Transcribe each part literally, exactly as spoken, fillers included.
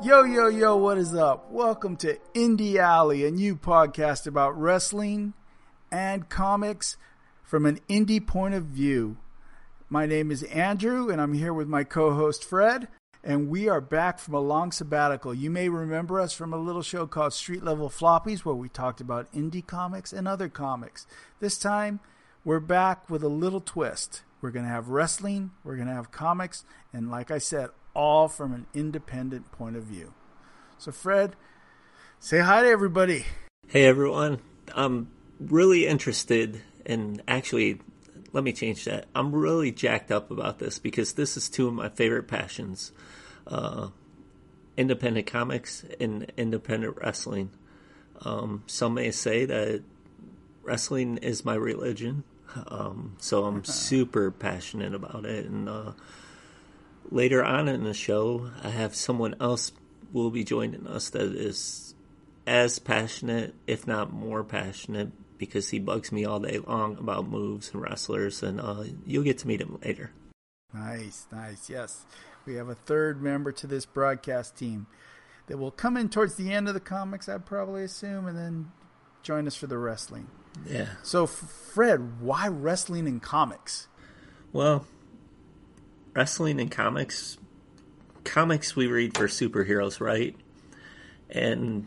Yo, yo, yo, what is up? Welcome to Indie Alley, a new podcast about wrestling and comics from an indie point of view. My name is Andrew, and I'm here with my co-host Fred, and we are back from a long sabbatical. You may remember us from a little show called Street Level Floppies, where we talked about indie comics and other comics. This time, we're back with a little twist. We're going to have wrestling, we're going to have comics, and like I said, all from an independent point of view. So Fred, say hi to everybody. Hey everyone. I'm really interested in, actually, let me change that. I'm really jacked up about this because this is two of my favorite passions. Uh, independent comics and independent wrestling. Um, some may say that wrestling is my religion. Um, so I'm super passionate about it. And uh, later on in the show, I have someone else will be joining us that is as passionate, if not more passionate, because he bugs me all day long about moves and wrestlers, and uh, you'll get to meet him later. Nice, nice, yes. We have a third member to this broadcast team that will come in towards the end of the comics, I'd probably assume, and then join us for the wrestling. Yeah. So, Fred, why wrestling and comics? Well, wrestling and comics, comics we read for superheroes, right? And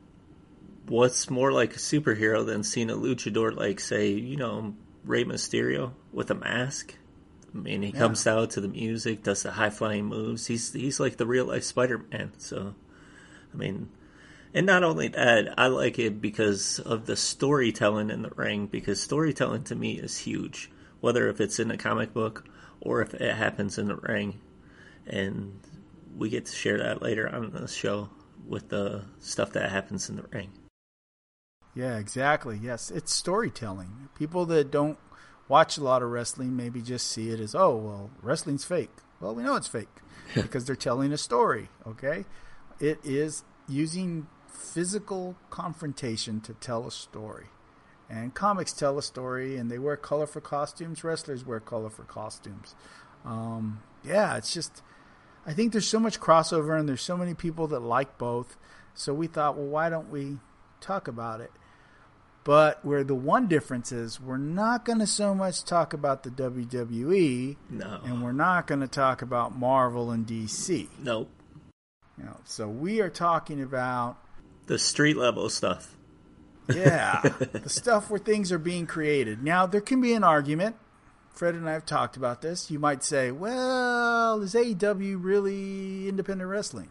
what's more like a superhero than seeing a luchador like, say, you know, Rey Mysterio with a mask? I mean, he yeah. comes out to the music, does the high-flying moves. He's he's like the real-life Spider-Man. So, I mean, and not only that, I like it because of the storytelling in the ring, because storytelling to me is huge, whether if it's in a comic book or if it happens in the ring. And we get to share that later on in the show with the stuff that happens in the ring. Yeah, exactly. Yes, it's storytelling. People that don't watch a lot of wrestling maybe just see it as, oh, well, wrestling's fake. Well, we know it's fake because they're telling a story, okay? It is using physical confrontation to tell a story. And comics tell a story, and they wear colorful costumes. Wrestlers wear colorful costumes. Um, yeah, it's just, I think there's so much crossover, and there's so many people that like both. So we thought, well, why don't we talk about it? But where the one difference is, we're not going to so much talk about the W W E, no, and we're not going to talk about Marvel and D C. Nope. You know, so we are talking about the street level stuff. Yeah, the stuff where things are being created. Now, there can be an argument. Fred and I have talked about this. You might say, well, is A E W really independent wrestling?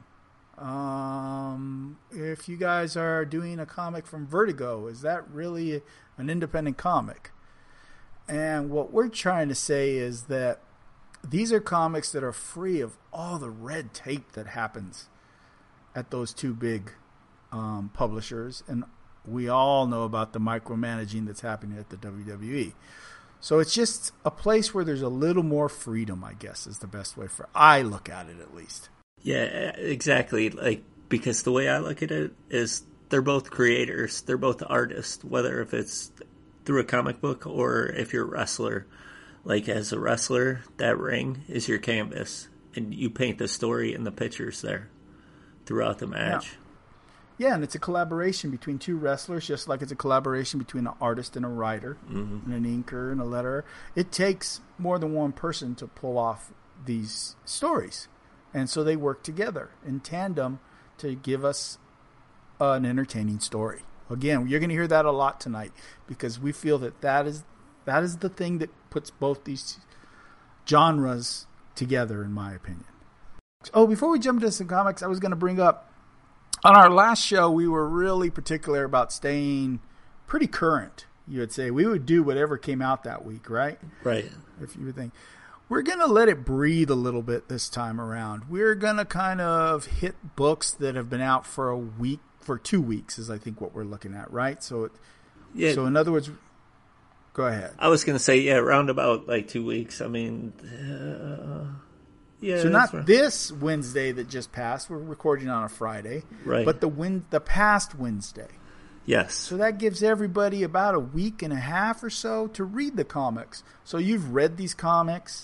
Um, if you guys are doing a comic from Vertigo, is that really an independent comic? And what we're trying to say is that these are comics that are free of all the red tape that happens at those two big um, publishers. And we all know about the micromanaging that's happening at the W W E. So it's just a place where there's a little more freedom, I guess, is the best way for I look at it, at least. Yeah, exactly. Like, because the way I look at it is they're both creators. They're both artists, whether if it's through a comic book or if you're a wrestler. Like, as a wrestler, that ring is your canvas, and you paint the story and the pictures there throughout the match. Yeah, yeah, and it's a collaboration between two wrestlers, just like it's a collaboration between an artist and a writer, mm-hmm. and an inker and a letterer. It takes more than one person to pull off these stories. And so they work together in tandem to give us an entertaining story. Again, you're going to hear that a lot tonight because we feel that that is, that is the thing that puts both these genres together, in my opinion. Oh, before we jump into some comics, I was going to bring up, on our last show, we were really particular about staying pretty current, you would say. We would do whatever came out that week, right? Right. If you would think. We're going to let it breathe a little bit this time around. We're going to kind of hit books that have been out for a week, for two weeks is I think what we're looking at, right? So, it, yeah. So in other words, go ahead. I was going to say, yeah, around about like two weeks. I mean, uh, yeah. So not right. This Wednesday that just passed. We're recording on a Friday. Right. But the win- the past Wednesday. Yes. So that gives everybody about a week and a half or so to read the comics. So you've read these comics.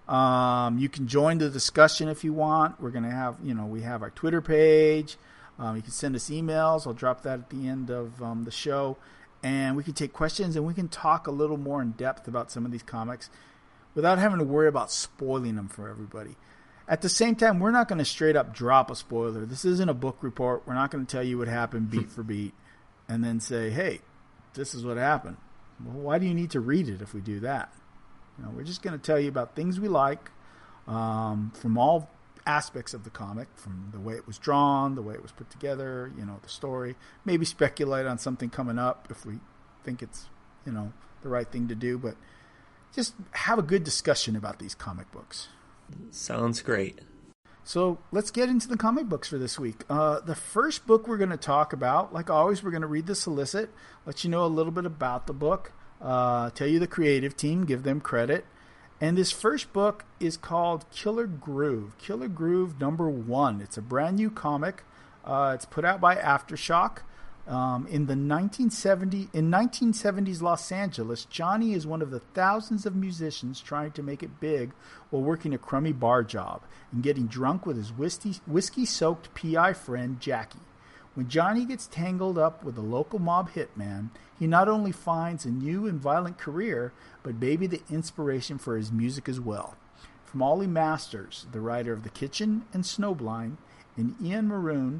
Um, you can join the discussion if you want. We're going to have, you know, we have our Twitter page. Um, you can send us emails. I'll drop that at the end of um, the show. And we can take questions and we can talk a little more in depth about some of these comics without having to worry about spoiling them for everybody. At the same time, we're not going to straight up drop a spoiler. This isn't a book report. We're not going to tell you what happened beat for beat and then say, hey, this is what happened. Well, why do you need to read it if we do that? You know, we're just going to tell you about things we like um, from all aspects of the comic, from the way it was drawn, the way it was put together, you know, the story. Maybe speculate on something coming up if we think it's, you know, the right thing to do. But just have a good discussion about these comic books. Sounds great. So let's get into the comic books for this week. Uh, the first book we're going to talk about, like always, we're going to read the solicit, let you know a little bit about the book, uh, tell you the creative team, give them credit. And this first book is called Killer Groove. Killer Groove number one. It's a brand new comic. Uh, it's put out by Aftershock. Um, in the nineteen seventy in nineteen seventies Los Angeles, Johnny is one of the thousands of musicians trying to make it big while working a crummy bar job and getting drunk with his whiskey, whiskey-soaked P I friend Jackie. When Johnny gets tangled up with a local mob hitman, he not only finds a new and violent career, but maybe the inspiration for his music as well. From Ollie Masters, the writer of The Kitchen and Snowblind, and Ian Maroon,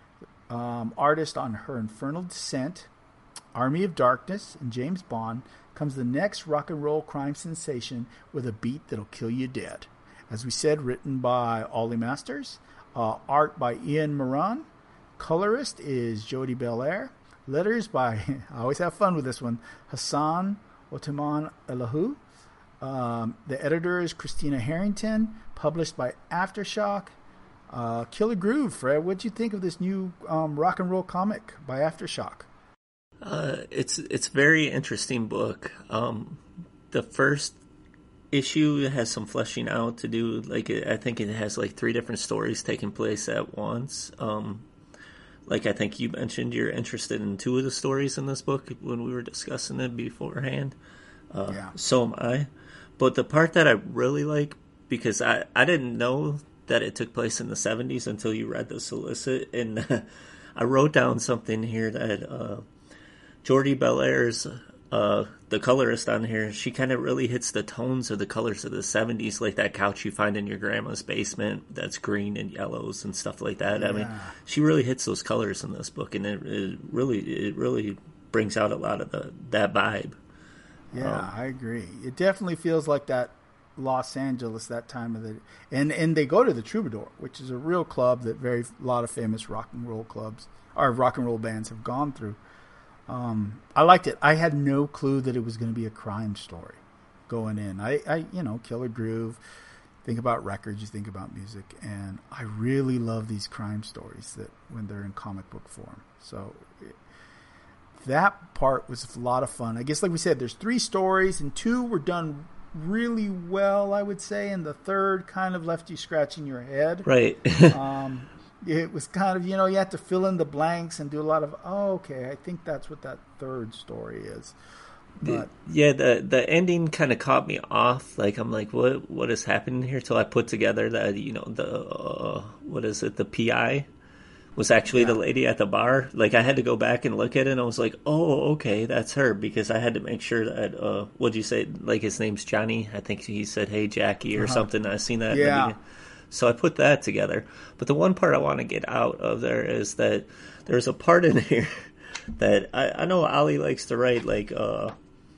Um, artist on Her Infernal Descent, Army of Darkness, and James Bond, comes the next rock and roll crime sensation with a beat that'll kill you dead. As we said, written by Ollie Masters, uh, art by Ian Moran, colorist is Jody Belair, letters by, I always have fun with this one, Hassan Othman Elahu. Um, the editor is Christina Harrington, published by Aftershock. Uh, Killer Groove, Fred, what do you think of this new um, rock and roll comic by Aftershock? Uh, it's it's a very interesting book. Um, the first issue has some fleshing out to do. Like I think it has like three different stories taking place at once. Um, like I think you mentioned, you're interested in two of the stories in this book when we were discussing it beforehand. Uh, yeah. So am I. But the part that I really like, because I, I didn't know that it took place in the seventies until you read the solicit, and uh, I wrote down something here that uh, Jody Belair's, uh, the colorist on here, she kind of really hits the tones of the colors of the seventies, like that couch you find in your grandma's basement that's green and yellows and stuff like that. Yeah. I mean, she really hits those colors in this book, and it, it really it really brings out a lot of the that vibe. Yeah, um, I agree. It definitely feels like that Los Angeles that time of the and and they go to the Troubadour, which is a real club that very a lot of famous rock and roll clubs or rock and roll bands have gone through. Um, I liked it. I had no clue that it was going to be a crime story going in. I, I you know Killer Groove. Think about records, you think about music, and I really love these crime stories that when they're in comic book form. So it, that part was a lot of fun. I guess, like we said, there's three stories, and two were done really well, I would say, and the third kind of left you scratching your head. Right. um, it was kind of, you know, you had to fill in the blanks and do a lot of, oh, okay, I think that's what that third story is. But yeah, the the ending kind of caught me off. Like, I'm like, what what is happening here? Till I put together that, you know, the, uh, what is it, the P I was actually yeah. the lady at the bar. Like, I had to go back and look at it, and I was like, oh, okay, that's her, because I had to make sure that, uh, what'd you say, like, his name's Johnny? I think he said, hey, Jackie, or uh-huh. something. I seen that. Yeah. In the so I put that together. But the one part I want to get out of there is that there's a part in here that I, I know Ollie likes to write, like, uh,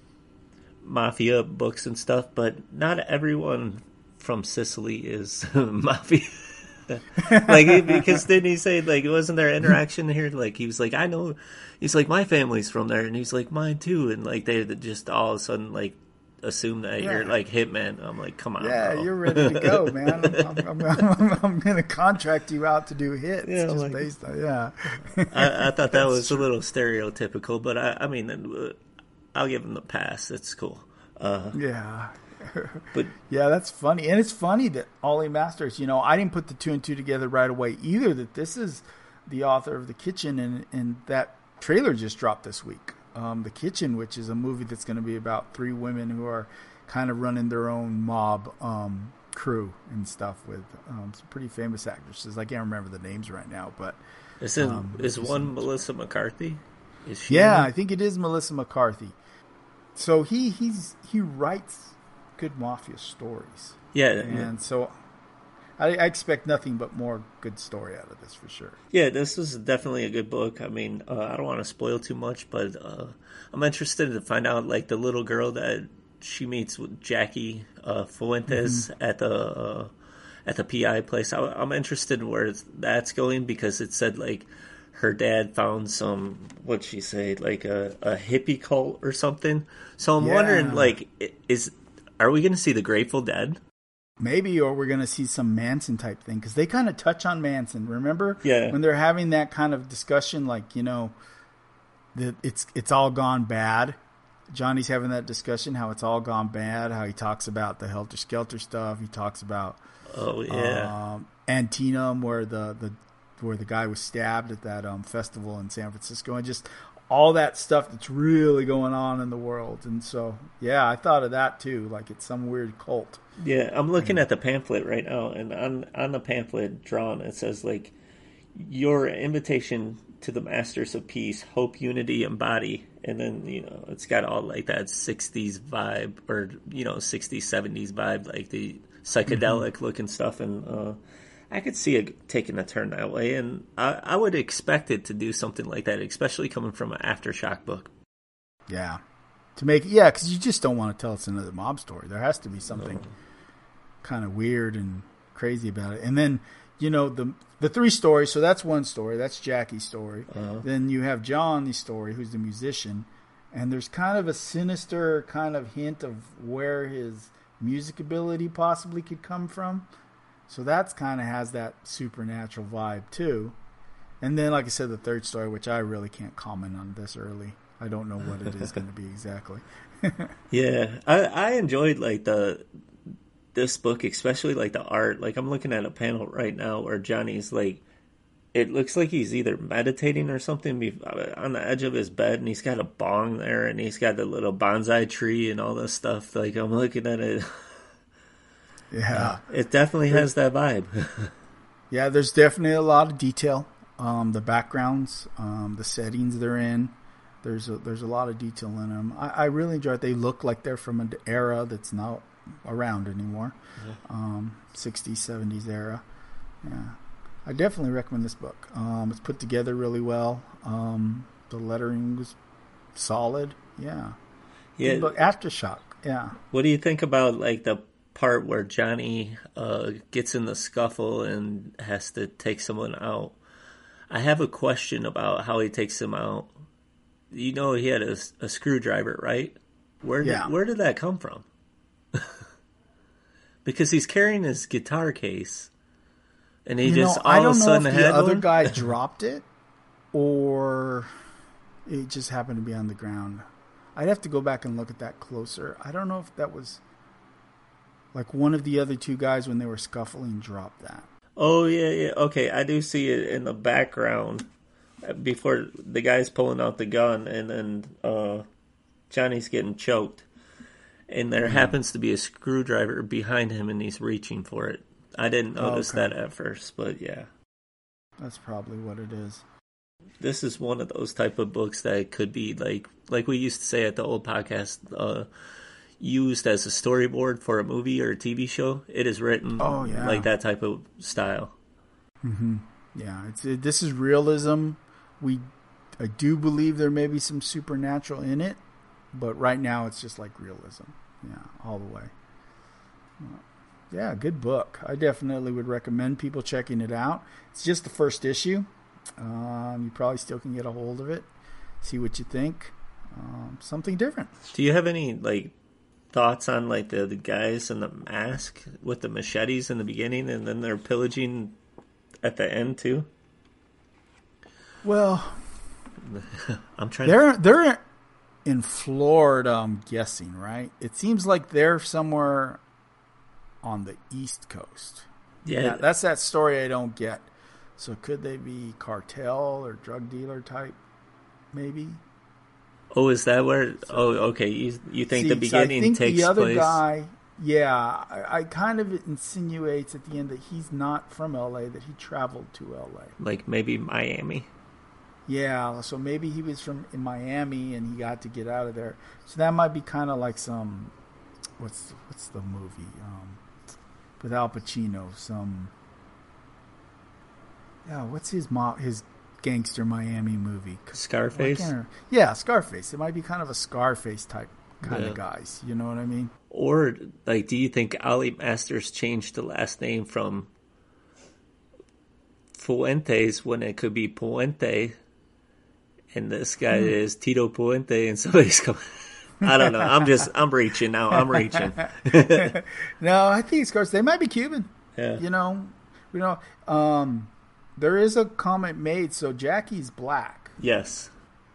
mafia books and stuff, but not everyone from Sicily is mafia. Like, because didn't he say, like, wasn't there interaction here? Like, he was like, I know, he's like, my family's from there, and he's like, mine too, and like they just all of a sudden like assume that yeah. you're like Hitman. I'm like, come on, yeah, bro. You're ready to go, man. I'm, I'm, I'm, I'm going to contract you out to do hits, yeah, just like, based on yeah. I, I thought that was true. A little stereotypical, but I, I mean, I'll give him the pass. It's cool. Uh, yeah. But yeah, that's funny. And it's funny that Ollie Masters, you know, I didn't put the two and two together right away either, that this is the author of The Kitchen, and, and that trailer just dropped this week. Um, The Kitchen, which is a movie that's going to be about three women who are kind of running their own mob um, crew and stuff with um, some pretty famous actresses. I can't remember the names right now, but is it, um, is one Melissa McCarthy? Is she? Yeah, I think it is Melissa McCarthy. So he he's he writes good mafia stories. Yeah, and yeah. so I, I expect nothing but more good story out of this for sure. Yeah, this is definitely a good book. I mean, uh, I don't want to spoil too much, but uh, I'm interested to find out, like, the little girl that she meets with Jackie uh, Fuentes mm-hmm. at the uh, at the P I place. I, I'm interested in where that's going because it said, like, her dad found some, what'd she say, like a, a hippie cult or something. So I'm yeah. wondering, like, is are we going to see the Grateful Dead? Maybe, or we're going to see some Manson type thing, because they kind of touch on Manson. Remember? Yeah. When they're having that kind of discussion, like, you know, that it's it's all gone bad. Johnny's having that discussion, how it's all gone bad, how he talks about the Helter Skelter stuff. He talks about oh yeah, um, Antietam, where the, the where the guy was stabbed at that um, festival in San Francisco, and just all that stuff that's really going on in the world. And so, yeah, I thought of that too, like it's some weird cult. Yeah, I'm looking at the pamphlet right now, and on on the pamphlet drawn, it says, like, your invitation to the Masters of Peace, Hope, Unity, and Body. And then, you know, it's got all, like, that sixties vibe, or, you know, sixties, seventies vibe, like the psychedelic-looking mm-hmm. stuff. And uh, I could see it taking a turn that way. And I, I would expect it to do something like that, especially coming from an Aftershock book. Yeah. To make yeah, because you just don't want to tell us another mob story. There has to be something no. kind of weird and crazy about it. And then, you know, the the three stories. So that's one story. That's Jackie's story. Uh-huh. Then you have John's story, who's the musician, and there's kind of a sinister kind of hint of where his music ability possibly could come from. So that's kind of has that supernatural vibe too. And then, like I said, the third story, which I really can't comment on this early. I don't know what it is going to be exactly. Yeah, I, I enjoyed like the this book, especially like the art. Like I'm looking at a panel right now where Johnny's like, it looks like he's either meditating or something on the edge of his bed, and he's got a bong there, and he's got the little bonsai tree and all this stuff. Like I'm looking at it. Yeah, uh, it definitely has that vibe. Yeah, there's definitely a lot of detail. Um, the backgrounds, um, the settings they're in. There's a, there's a lot of detail in them. I, I really enjoy it. They look like they're from an era that's not around anymore. Yeah. Um, sixties, seventies era. Yeah. I definitely recommend this book. Um, it's put together really well. Um, the lettering was solid. Yeah. Yeah. But Aftershock. Yeah. What do you think about like the part where Johnny uh, gets in the scuffle and has to take someone out? I have a question about how he takes him out. You know, he had a, a screwdriver, right? Where did, yeah. where did that come from? Because he's carrying his guitar case, and he you just know, all I don't of a know sudden if had the other one? guy dropped it, or it just happened to be on the ground. I'd have to go back and look at that closer. I don't know if that was like one of the other two guys when they were scuffling dropped that. Oh yeah, yeah. Okay, I do see it in the background. Before the guy's pulling out the gun, and then uh, Johnny's getting choked, and there mm. happens to be a screwdriver behind him, and he's reaching for it. I didn't notice okay. that at first, but yeah, that's probably what it is. This is one of those type of books that could be like, like we used to say at the old podcast, uh, used as a storyboard for a movie or a T V show. It is written oh, yeah. like that type of style. Mm-hmm. Yeah, it's it, this is realism. We, I do believe there may be some supernatural in it, but right now it's just like realism. Yeah, all the way. Yeah, good book. I definitely would recommend people checking it out. It's just the first issue. Um, you probably still can get a hold of it. See what you think. Um, something different. Do you have any like thoughts on like the, the guys in the mask with the machetes in the beginning, and then they're pillaging at the end too? Well, I'm trying. They're to... they're in Florida, I'm guessing, right? It seems like they're somewhere on the East Coast. Yeah, yeah that's that story I don't get. So could they be cartel or drug dealer type? Maybe. Oh, is that where? So, oh, okay. You you think see, the beginning so I think takes the other place? guy, yeah, I, I kind of insinuates at the end that he's not from L A, that he traveled to L A. Like maybe Miami. Yeah, so maybe he was from in Miami and he got to get out of there. So that might be kind of like some, what's what's the movie um, with Al Pacino? Some, yeah, what's his mo- his gangster Miami movie? Scarface. Well, yeah, Scarface. It might be kind of a Scarface type kind yeah. of guys. You know what I mean? Or like, do you think Ali Masters changed the last name from Fuentes when it could be Puente? And this guy hmm. is Tito Puente, and somebody's coming. I don't know. I'm just, I'm reaching now. I'm reaching. No, I think it's Scarface. They might be Cuban. Yeah. You know, you know. Um, there is a comment made. So Jackie's black. Yes.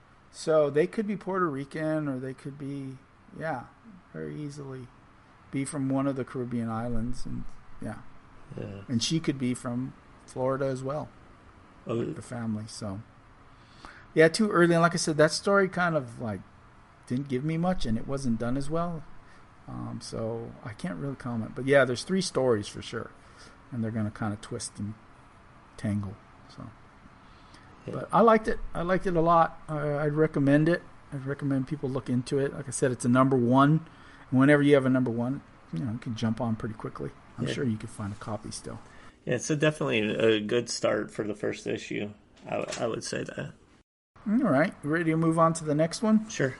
So they could be Puerto Rican, or they could be, yeah, very easily be from one of the Caribbean islands, and yeah, yeah. And she could be from Florida as well. Oh. The family. So. Yeah, too early. And like I said, that story kind of like didn't give me much, and it wasn't done as well. Um, so I can't really comment. But yeah, there's three stories for sure, and they're going to kind of twist and tangle. So, yeah. But I liked it. I liked it a lot. I, I'd recommend it. I'd recommend people look into it. Like I said, it's a number one. And whenever you have a number one, you know, you can jump on pretty quickly. I'm yeah. sure you could find a copy still. Yeah, it's a definitely a good start for the first issue. I, I would say that. All right. Ready to move on to the next one? Sure.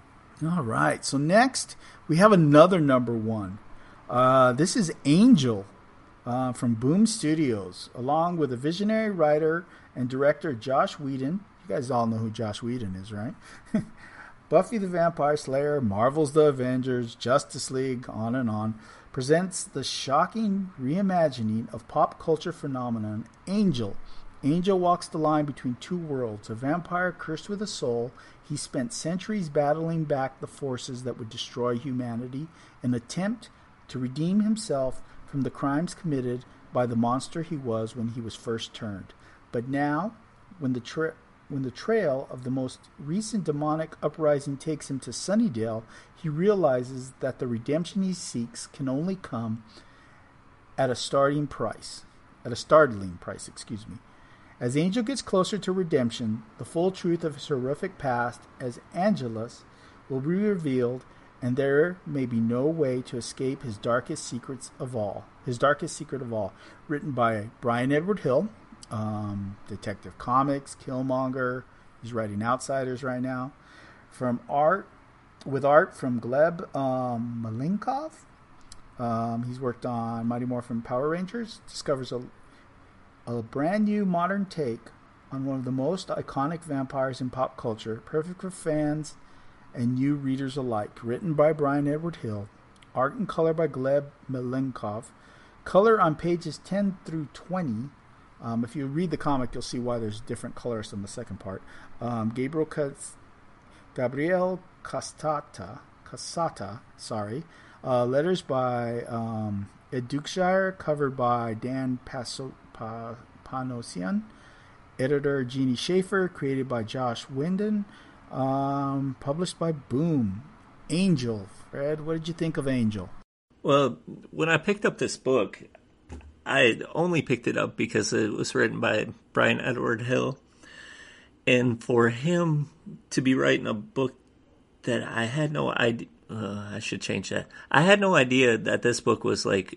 All right. So next, we have another number one. Uh, this is Angel uh, from Boom Studios, along with a visionary writer and director, Josh Whedon. You guys all know who Josh Whedon is, right? Buffy the Vampire Slayer, Marvel's The Avengers, Justice League, on and on, presents the shocking reimagining of pop culture phenomenon Angel. Angel walks the line between two worlds. A vampire cursed with a soul, he spent centuries battling back the forces that would destroy humanity in an attempt to redeem himself from the crimes committed by the monster he was when he was first turned. But now, when the tra- when the trail of the most recent demonic uprising takes him to Sunnydale, he realizes that the redemption he seeks can only come at a starting price. At a startling price, excuse me. As Angel gets closer to redemption, the full truth of his horrific past as Angelus will be revealed, and there may be no way to escape his darkest secrets of all. His darkest secret of all. Written by Brian Edward Hill, um, Detective Comics, Killmonger. He's writing Outsiders right now. From art, with art from Gleb um, Malinkov. Um, he's worked on Mighty Morphin Power Rangers. Discovers a A brand new modern take on one of the most iconic vampires in pop culture, perfect for fans and new readers alike. Written by Brian Edward Hill, art and color by Gleb Malenkov, color on pages ten through twenty. Um, if you read the comic, you'll see why there's different colors in the second part. Um, Gabriel Cas- Gabriel Castata, Casata, sorry. Uh, letters by um, Ed Dukeshire, covered by Dan Paso. Pa- Panosian, editor Jeannie Schaefer, created by Josh Whedon, um, published by Boom. Angel. Fred, what did you think of Angel? Well, when I picked up this book, I only picked it up because it was written by Brian Edward Hill. And for him to be writing a book that I had no idea, uh, I should change that. I had no idea that this book was like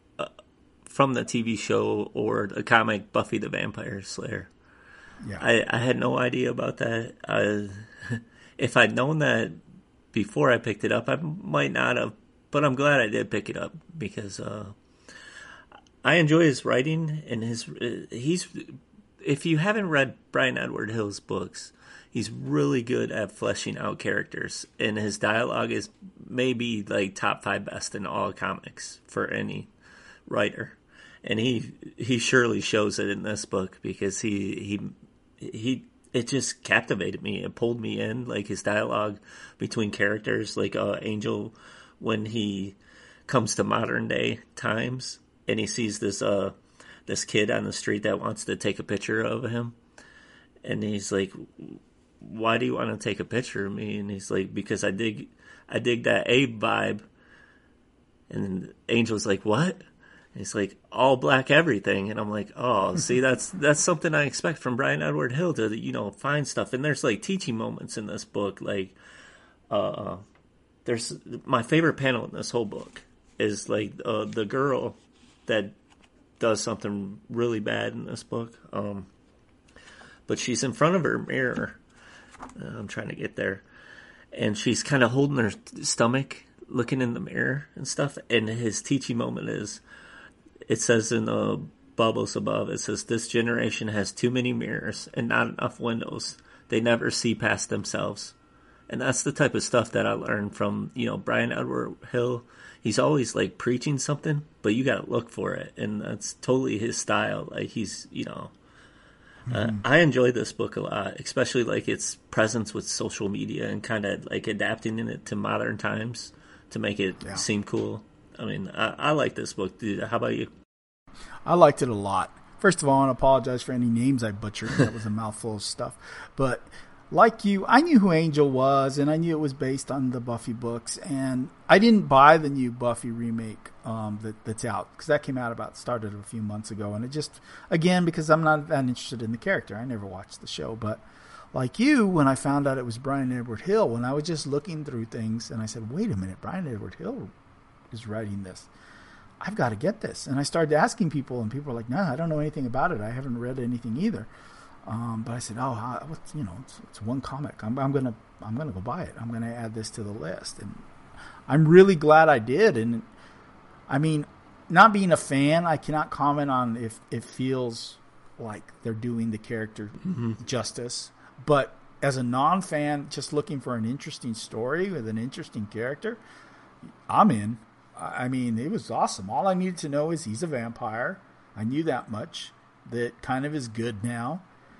from the T V show or the comic Buffy the Vampire Slayer. Yeah, I, I had no idea about that. Uh, if I'd known that before I picked it up, I might not have. But I'm glad I did pick it up because uh, I enjoy his writing and his. Uh, he's if you haven't read Brian Edward Hill's books, he's really good at fleshing out characters, and his dialogue is maybe like top five best in all comics for any writer. And he he surely shows it in this book because he he he it just captivated me. It pulled me in, like his dialogue between characters, like uh, Angel when he comes to modern day times and he sees this uh this kid on the street that wants to take a picture of him, and he's like, why do you want to take a picture of me? And he's like, because I dig, I dig that Abe vibe. And Angel's like, what? And he's like, all black everything. And I'm like, oh, see, that's that's something I expect from Brian Edward Hill to, you know, find stuff. And there's like teaching moments in this book. Like, uh, there's my favorite panel in this whole book is like uh, the girl that does something really bad in this book. Um, but she's in front of her mirror. Uh, I'm trying to get there. And she's kind of holding her stomach, looking in the mirror and stuff. And his teaching moment is, it says in the bubbles above, it says, this generation has too many mirrors and not enough windows. They never see past themselves. And that's the type of stuff that I learned from, you know, Brian Edward Hill. He's always like preaching something, but you got to look for it. And that's totally his style. Like he's, you know, mm-hmm. uh, I enjoy this book a lot, especially like its presence with social media and kind of like adapting it to modern times to make it yeah. seem cool. I mean, I, I like this book, dude. How about you? I liked it a lot. First of all, I want to apologize for any names I butchered. That was a mouthful of stuff. But like you, I knew who Angel was, and I knew it was based on the Buffy books. And I didn't buy the new Buffy remake um, that, that's out, because that came out about, started a few months ago. And it just, again, because I'm not that interested in the character. I never watched the show. But like you, when I found out it was Brian Edward Hill, when I was just looking through things, and I said, wait a minute, Brian Edward Hill is writing this. I've got to get this. And I started asking people, and people were like, no, nah, I don't know anything about it. I haven't read anything either. Um, but I said, oh, how, what's, you know, it's, it's one comic. I'm, I'm gonna, I'm gonna go buy it. I'm gonna add this to the list, and I'm really glad I did. And I mean, not being a fan, I cannot comment on if it feels like they're doing the character mm-hmm. justice. But as a non-fan, just looking for an interesting story with an interesting character, I'm in. I mean, it was awesome. All I needed to know is he's a vampire. I knew that much. That kind of is good now.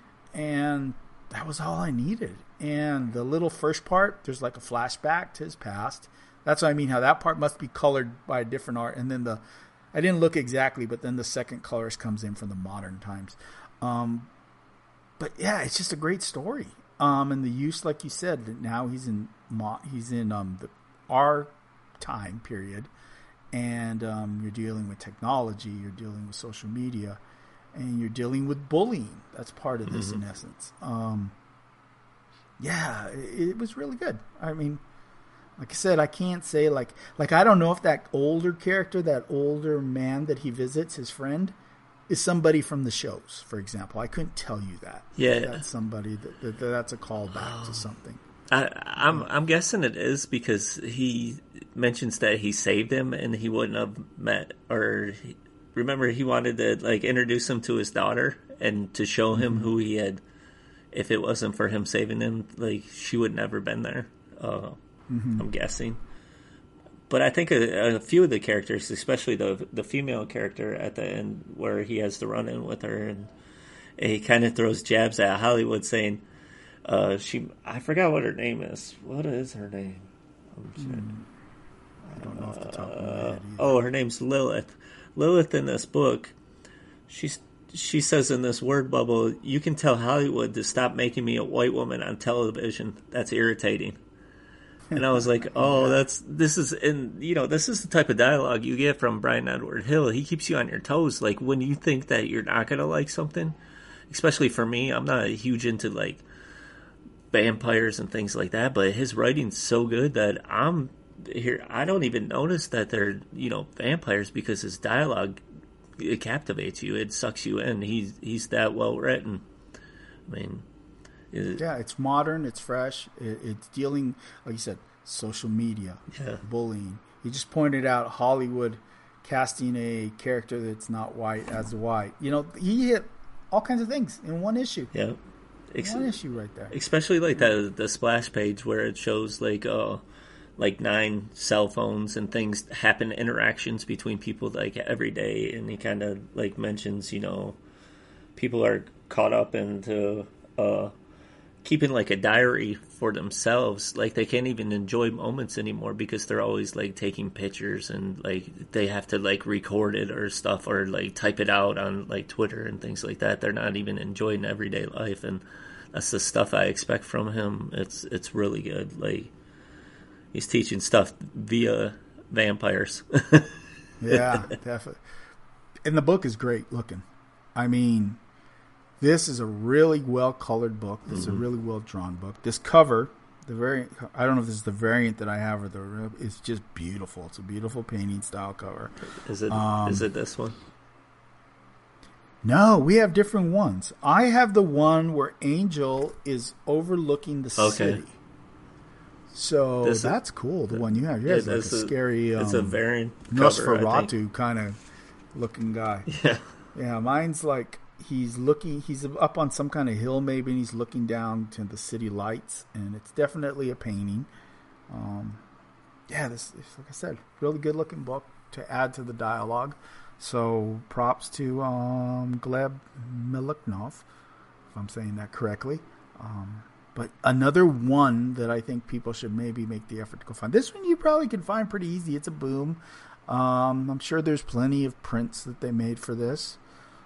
And that was all I needed. And the little first part, there's like a flashback to his past. That's what I mean, how that part must be colored by a different art. And then the, I didn't look exactly, but then the second colorist comes in from the modern times. Um, but yeah, it's just a great story. Um, and the use, like you said, that now he's in, he's in um, the, our time period. And um, you're dealing with technology, you're dealing with social media, and you're dealing with bullying. That's part of this mm-hmm. in essence. Um, yeah, it, it was really good. I mean, like I said, I can't say like, like I don't know if that older character, that older man that he visits, his friend, is somebody from the shows, for example. I couldn't tell you that. Yeah. That's somebody that, that that's a callback oh. to something. I, I'm I'm guessing it is, because he mentions that he saved him and he wouldn't have met, or he, remember he wanted to like introduce him to his daughter and to show him mm-hmm. who he had. If it wasn't for him saving him, like she would never been there. Uh, mm-hmm. I'm guessing, but I think a, a few of the characters, especially the the female character at the end, where he has to run in with her, and, and he kind of throws jabs at Hollywood, saying. Uh, she, I forgot what her name is. What is her name? Mm. I don't know off the top of my head either. Oh, her name's Lilith. Lilith in this book, she's, she says in this word bubble, you can tell Hollywood to stop making me a white woman on television. That's irritating. And I was like, oh, that's, this is, and you know, this is the type of dialogue you get from Brian Edward Hill. He keeps you on your toes. Like when you think that you're not going to like something, especially for me, I'm not huge into like, vampires and things like that, but his writing's so good that I'm here. I don't even notice that they're, you know, vampires, because his dialogue, it captivates you. It sucks you in. He's he's that well written. I mean, it, yeah, it's modern. It's fresh. It, it's dealing, like you said, social media, yeah. bullying. He just pointed out Hollywood casting a character that's not white as white. You know, he hit all kinds of things in one issue. Yeah. Ex- One issue right there. Especially like the the splash page where it shows like uh like nine cell phones and things happen, interactions between people like every day, and he kind of like mentions, you know, people are caught up into uh keeping like a diary for themselves. Like they can't even enjoy moments anymore because they're always like taking pictures, and like they have to like record it or stuff, or like type it out on like Twitter and things like that. They're not even enjoying everyday life, and that's the stuff I expect from him. It's it's really good. Like, he's teaching stuff via vampires. Yeah, definitely. And the book is great looking. I mean, this is a really well colored book. This mm-hmm. is a really well drawn book. This cover, the variant, I don't know if this is the variant that I have or the, it's just beautiful. It's a beautiful painting style cover. Is it? Um, is it this one? No, we have different ones. I have the one where Angel is overlooking the okay. city. So this that's is, cool. The one you have, yeah, it's like a, a scary. Um, it's a variant Nosferatu kind of looking guy. Yeah, yeah. Mine's like he's looking. He's up on some kind of hill, maybe, and he's looking down to the city lights, and it's definitely a painting. Um, yeah, this, like I said, really good looking book to add to the dialogue. So props to um, Gleb Miliknov, if I'm saying that correctly. Um, But another one that I think people should maybe make the effort to go find. This one you probably can find pretty easy. It's a Boom. Um, I'm sure there's plenty of prints that they made for this.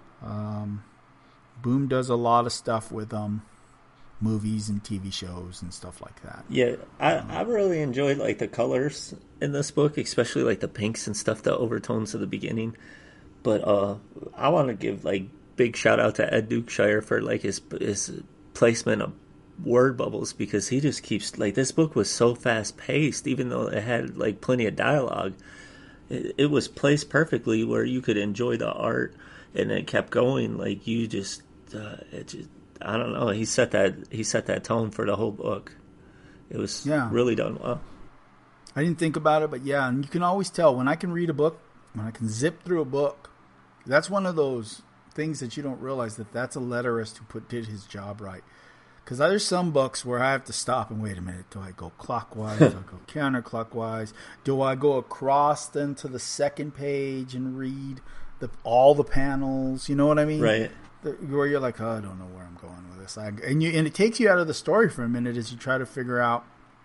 Um, Boom does a lot of stuff with um, movies and T V shows and stuff like that. Yeah, I, um, I really enjoyed like the colors in this book, especially like the pinks and stuff, the overtones at the beginning. But uh, I want to give like big shout out to Ed Dukeshire for like his his placement of word bubbles, because he just keeps like, this book was so fast paced, even though it had like plenty of dialogue, it, it was placed perfectly where you could enjoy the art, and it kept going. Like you just uh, it just I don't know, he set that he set that tone for the whole book. It was yeah. really done well. I didn't think about it, but yeah, and you can always tell when I can read a book, when I can zip through a book. That's one of those things that you don't realize, that that's a letterist who put did his job right. Because there's some books where I have to stop and wait a minute. Do I go clockwise? Do I go counterclockwise? Do I go across then to the second page and read the all the panels? You know what I mean? Right. The, where you're like, oh, I don't know where I'm going with this. I, and you and it takes you out of the story for a minute as you try to figure out.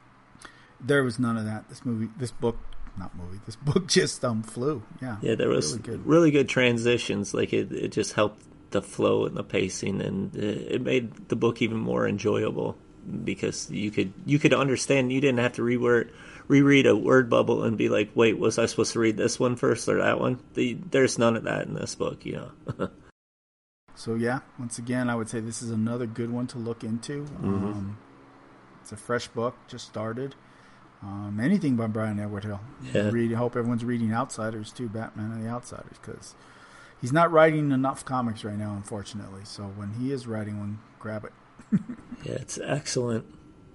There was none of that. This movie, this book, not movie. This book just um flew. Yeah. Yeah, there was really good, really good transitions. Like it, it just helped the flow and the pacing, and it made the book even more enjoyable, because you could you could understand. You didn't have to reword, reread a word bubble and be like, wait, was I supposed to read this one first or that one? The, there's none of that in this book, you know. So yeah, once again, I would say this is another good one to look into. Mm-hmm. Um, it's a fresh book, just started. Um, anything by Brian Edward Hill. Yeah. Read, I hope everyone's reading Outsiders too, Batman and the Outsiders, because he's not writing enough comics right now, unfortunately. So when he is writing one, grab it. Yeah, it's excellent.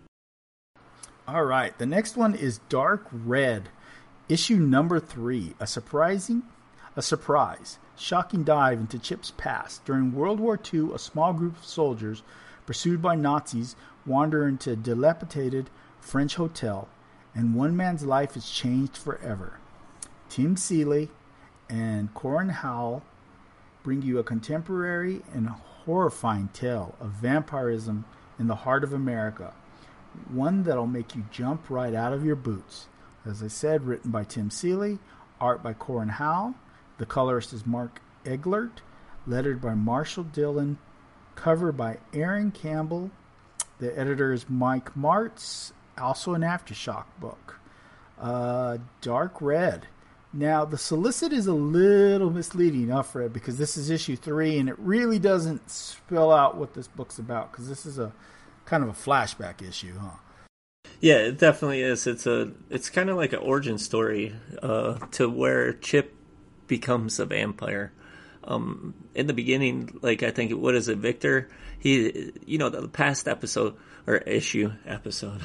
All right. The next one is Dark Red, issue number three. A surprising, a surprise, shocking dive into Chip's past. During World War Two, a small group of soldiers pursued by Nazis wander into a dilapidated French hotel, and one man's life is changed forever. Tim Seeley and Corin Howell bring you a contemporary and horrifying tale of vampirism in the heart of America. One that'll make you jump right out of your boots. As I said, written by Tim Seeley, art by Corin Howell, the colorist is Mark Eglert, lettered by Marshall Dillon, cover by Aaron Campbell, the editor is Mike Martz, also an Aftershock book. Uh, Dark Red. Now, the solicit is a little misleading, huh, Fred, because this is issue three, and it really doesn't spell out what this book's about, because this is a kind of a flashback issue, huh? Yeah, it definitely is. It's a, it's kind of like an origin story uh, to where Chip becomes a vampire. Um, in the beginning, like, I think, what is it, Victor? He, you know, the past episode, or issue, episode...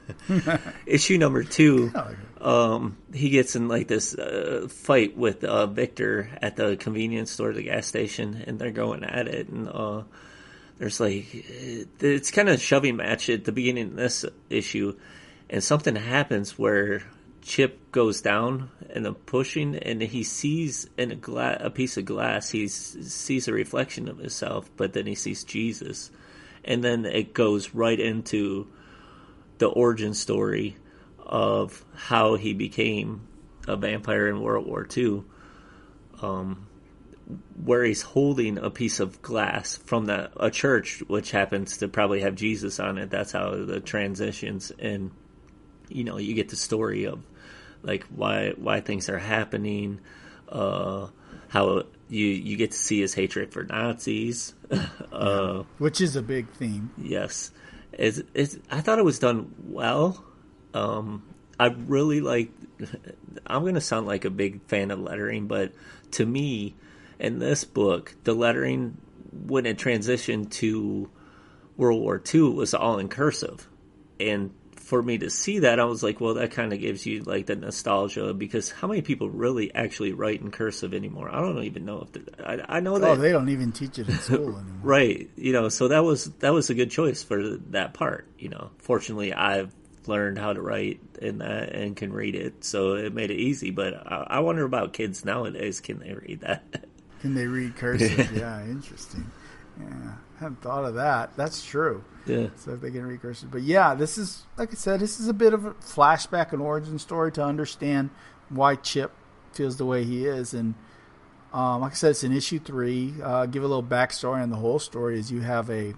issue number two, um, he gets in like this uh, fight with uh, Victor at the convenience store, the gas station, and they're going at it. And uh, there's like, it's kind of a shoving match at the beginning of this issue, and something happens where Chip goes down in the pushing, and he sees in a, gla- a piece of glass, he sees a reflection of himself, but then he sees Jesus, and then it goes right into the origin story of how he became a vampire in World War Two. Um, where he's holding a piece of glass from the, a church, which happens to probably have Jesus on it. That's how the transitions, and you know, you get the story of like why why things are happening, uh, how you you get to see his hatred for Nazis, uh, which is a big theme. Yes, it's, it's, I thought it was done well. Um, I really like. I'm going to sound like a big fan of lettering, but to me, in this book, the lettering when it transitioned to World War Two was all in cursive, and for me to see that, I was like, well, that kind of gives you like the nostalgia, because how many people really actually write in cursive anymore? I don't even know if I, I know that. Oh, they don't even teach it in school anymore. Right. You know, so that was, that was a good choice for that part. You know, fortunately I've learned how to write in that and can read it, so it made it easy. But I, I wonder about kids nowadays. Can they read that? Can they read cursive? Yeah, interesting. Yeah, I hadn't thought of that. That's true. Yeah. So if they can read cursive. But yeah, this is, like I said, this is a bit of a flashback and origin story to understand why Chip feels the way he is. And um, like I said, it's in issue three. Uh, give a little backstory on the whole story. Is you have a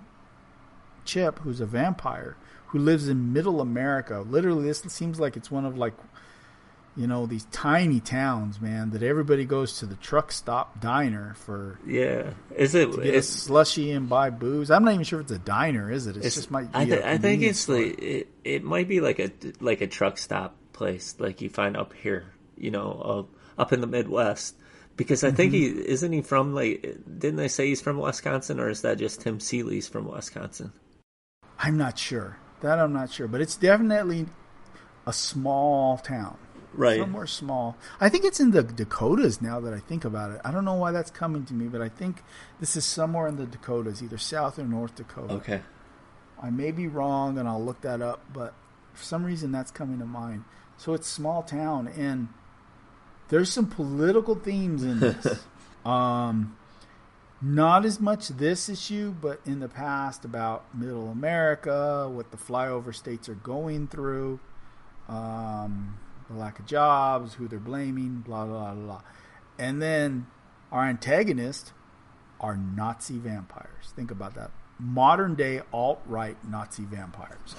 Chip who's a vampire who lives in middle America. Literally, this seems like it's one of like, you know, these tiny towns, man, that everybody goes to the truck stop diner for. Yeah. Is it? To get it's, a slushy and buy booze. I'm not even sure if it's a diner, is it? It's, it's just might be I, th- a I think it's store. like, it, it might be like a, like a truck stop place like you find up here, you know, uh, up in the Midwest. Because I think Mm-hmm. he, isn't he from like, didn't they say he's from Wisconsin, or is that just Tim Seeley's from Wisconsin? I'm not sure. That I'm not sure. But it's definitely a small town. Right. Somewhere small. I think it's in the Dakotas now that I think about it. I don't know why that's coming to me, but I think this is somewhere in the Dakotas, either South or North Dakota. Okay. I may be wrong, and I'll look that up, but for some reason that's coming to mind. So it's small town, and there's some political themes in this. um, not as much this issue, but in the past about middle America, what the flyover states are going through. Um... The lack of jobs, who they're blaming, blah, blah, blah, blah. And then our antagonists are Nazi vampires. Think about that. Modern day alt-right Nazi vampires.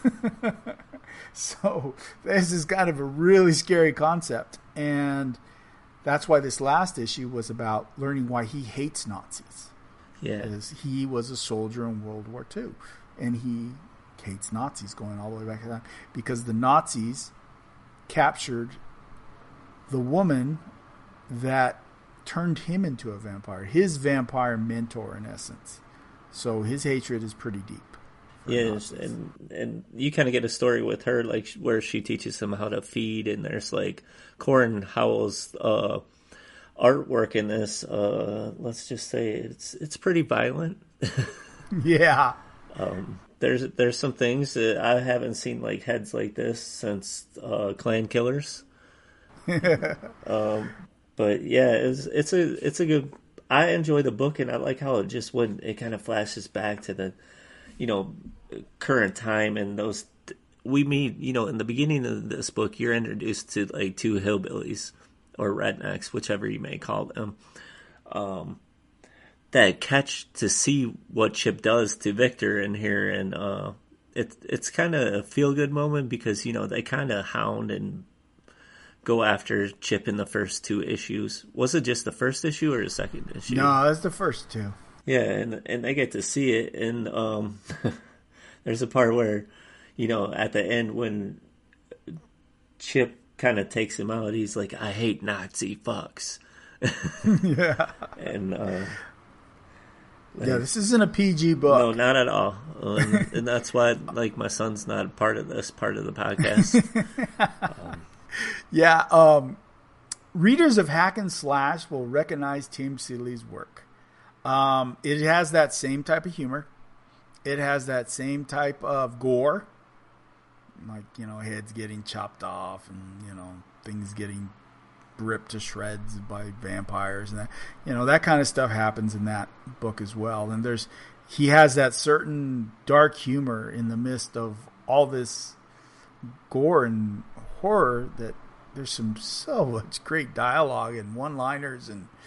So this is kind of a really scary concept. And that's why this last issue was about learning why he hates Nazis. Yeah. Because he was a soldier in World War Two. And he hates Nazis going all the way back to that. Because the Nazis captured the woman that turned him into a vampire, his vampire mentor in essence. So his hatred is pretty deep. Yes, and and you kind of get a story with her, like where she teaches him how to feed, and there's like Corin Howell's uh, artwork in this. Uh, let's just say it's it's pretty violent. Yeah. Um, There's there's some things that I haven't seen like heads like this since uh, Clan Killers. um, but yeah, it's it's a it's a good. I enjoy the book, and I like how it just when it kind of flashes back to the, you know, current time, and those we meet. You know, in the beginning of this book, you're introduced to like two hillbillies or rednecks, whichever you may call them. Um, that catch to see what Chip does to Victor in here, and uh, it, it's kind of a feel-good moment because, you know, they kind of hound and go after Chip in the first two issues. Was it just the first issue or the second issue? No, that's the first two. Yeah, and and they get to see it, and um, there's a part where, you know, at the end when Chip kind of takes him out, he's like, I hate Nazi fucks. Yeah. And... Uh, Like, yeah, this isn't a P G book. No, not at all. Um, and that's why, like, my son's not part of this part of the podcast. um, yeah, um, readers of Hack and Slash will recognize Tim Seeley's work. Um, it has that same type of humor. It has that same type of gore. Like, you know, heads getting chopped off and, you know, things getting ripped to shreds by vampires and that, you know, that kind of stuff happens in that book as well. And there's, he has that certain dark humor in the midst of all this gore and horror that there's some so much great dialogue and one-liners, and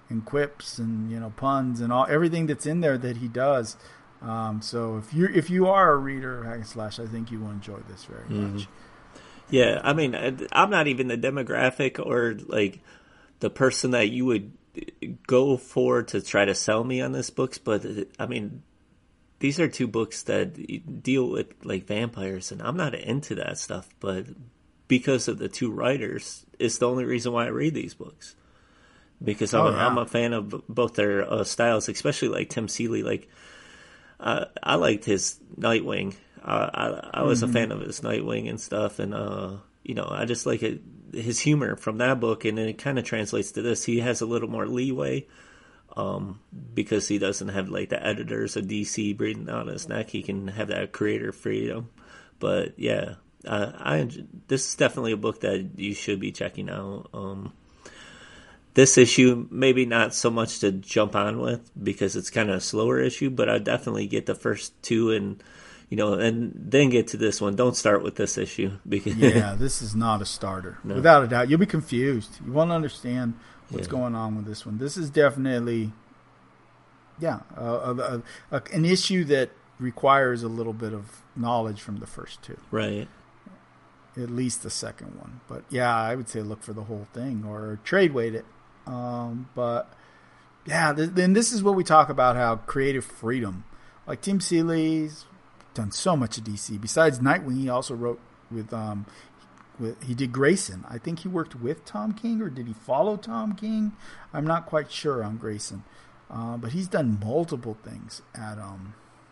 and quips and you know puns and all everything that's in there that he does. Um, so if you if you are a reader of Hack and Slash, I think you will enjoy this very mm-hmm. much. Yeah, I mean, I'm not even the demographic or like the person that you would go for to try to sell me on this books, but I mean, these are two books that deal with like vampires, and I'm not into that stuff, but because of the two writers, it's the only reason why I read these books. Because I'm, oh, yeah. I'm a fan of both their uh, styles, especially like Tim Seeley. Like, uh, I liked his Nightwing. Uh, I I was mm-hmm. a fan of his Nightwing and stuff, and uh, you know, I just like it, his humor from that book, and then it kind of translates to this. He has a little more leeway um, because he doesn't have like the editors of D C breathing down his neck. He can have that creator freedom. But yeah, uh, I this is definitely a book that you should be checking out. Um, This issue, maybe not so much to jump on with because it's kind of a slower issue, but I definitely get the first two and, you know, and then get to this one. Don't start with this issue because yeah, this is not a starter. No. Without a doubt. You'll be confused. You won't understand what's yeah. going on with this one. This is definitely, yeah, a, a, a, an issue that requires a little bit of knowledge from the first two. Right. At least the second one. But yeah, I would say look for the whole thing or trade weight it. Um, but yeah, th- then this is what we talk about, how creative freedom, like Tim Seeley's done so much of D C. Besides Nightwing, he also wrote with, um, with, he did Grayson. I think he worked with Tom King, or did he follow Tom King? I'm not quite sure on Grayson. Uh, but he's done multiple things at, um,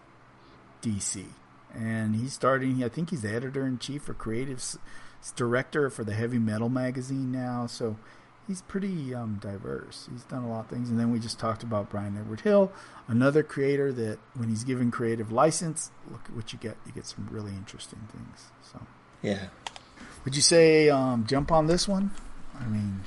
D C, and he's starting, I think he's the editor-in-chief or creative s- director for the Heavy Metal magazine now. So, he's pretty um, diverse. He's done a lot of things. And then we just talked about Brian Edward Hill, another creator that when he's given creative license, look at what you get. You get some really interesting things. So, yeah. Would you say um, jump on this one? I mean,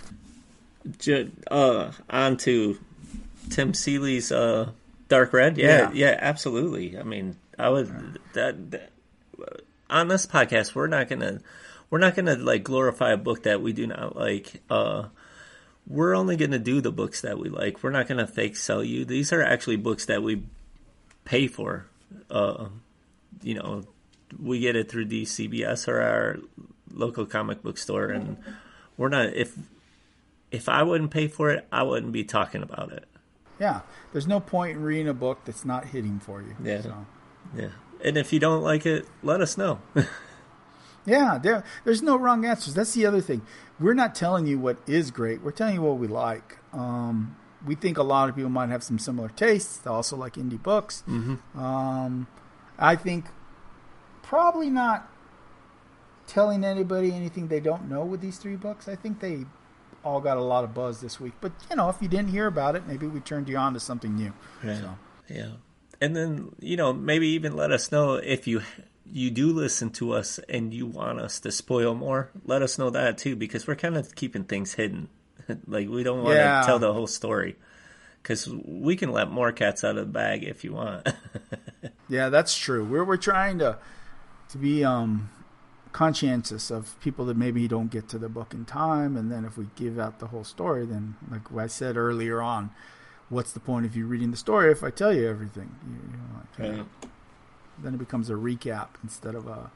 uh, on to Tim Seeley's uh, Dark Red. Yeah, yeah, yeah, absolutely. I mean, I would that, that on this podcast we're not gonna we're not gonna like glorify a book that we do not like. Uh, We're only going to do the books that we like. We're not going to fake sell you. These are actually books that we pay for. Uh, you know, we get it through D C B S or our local comic book store, and we're not. If if I wouldn't pay for it, I wouldn't be talking about it. Yeah, there's no point in reading a book that's not hitting for you. Yeah, so. yeah. And if you don't like it, let us know. Yeah, there, there's no wrong answers. That's the other thing. We're not telling you what is great. We're telling you what we like. Um, we think a lot of people might have some similar tastes. They also like indie books. Mm-hmm. Um, I think probably not telling anybody anything they don't know with these three books. I think they all got a lot of buzz this week. But, you know, if you didn't hear about it, maybe we turned you on to something new. Yeah. So. Yeah. And then, you know, maybe even let us know if you... you do listen to us and you want us to spoil more, let us know that too, because we're kind of keeping things hidden. Like, we don't want yeah. to tell the whole story, because we can let more cats out of the bag if you want. Yeah, that's true. We're we're trying to to be um, conscientious of people that maybe don't get to the book in time, and then if we give out the whole story, then like I said earlier on, what's the point of you reading the story if I tell you everything? You, you know, like, right. you know, then it becomes a recap instead of a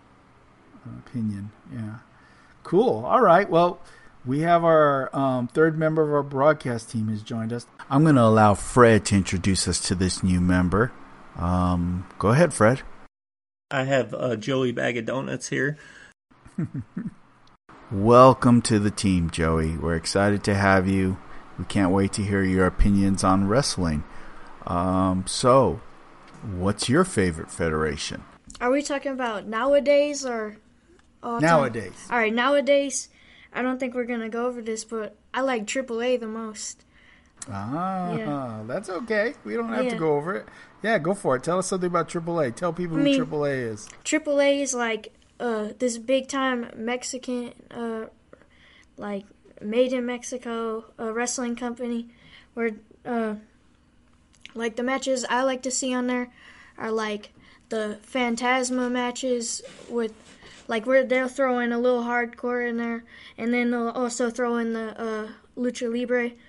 an opinion. Yeah. Cool. All right. Well, we have our um, third member of our broadcast team has joined us. I'm going to allow Fred to introduce us to this new member. Um, go ahead, Fred. I have uh, Joey Bag of Donuts here. Welcome to the team, Joey. We're excited to have you. We can't wait to hear your opinions on wrestling. Um, so... what's your favorite federation? Are we talking about nowadays or all nowadays? Time? All right, nowadays. I don't think we're gonna go over this, but I like triple A the most. Ah, yeah. That's okay. We don't have yeah. to go over it. Yeah, go for it. Tell us something about triple A. Tell people I who mean, triple A is. triple A is like uh, this big time Mexican, uh, like made in Mexico uh, wrestling company, where. Uh, Like, the matches I like to see on there are, like, the Phantasma matches with, like, where they'll throw in a little hardcore in there. And then they'll also throw in the uh, Lucha Libre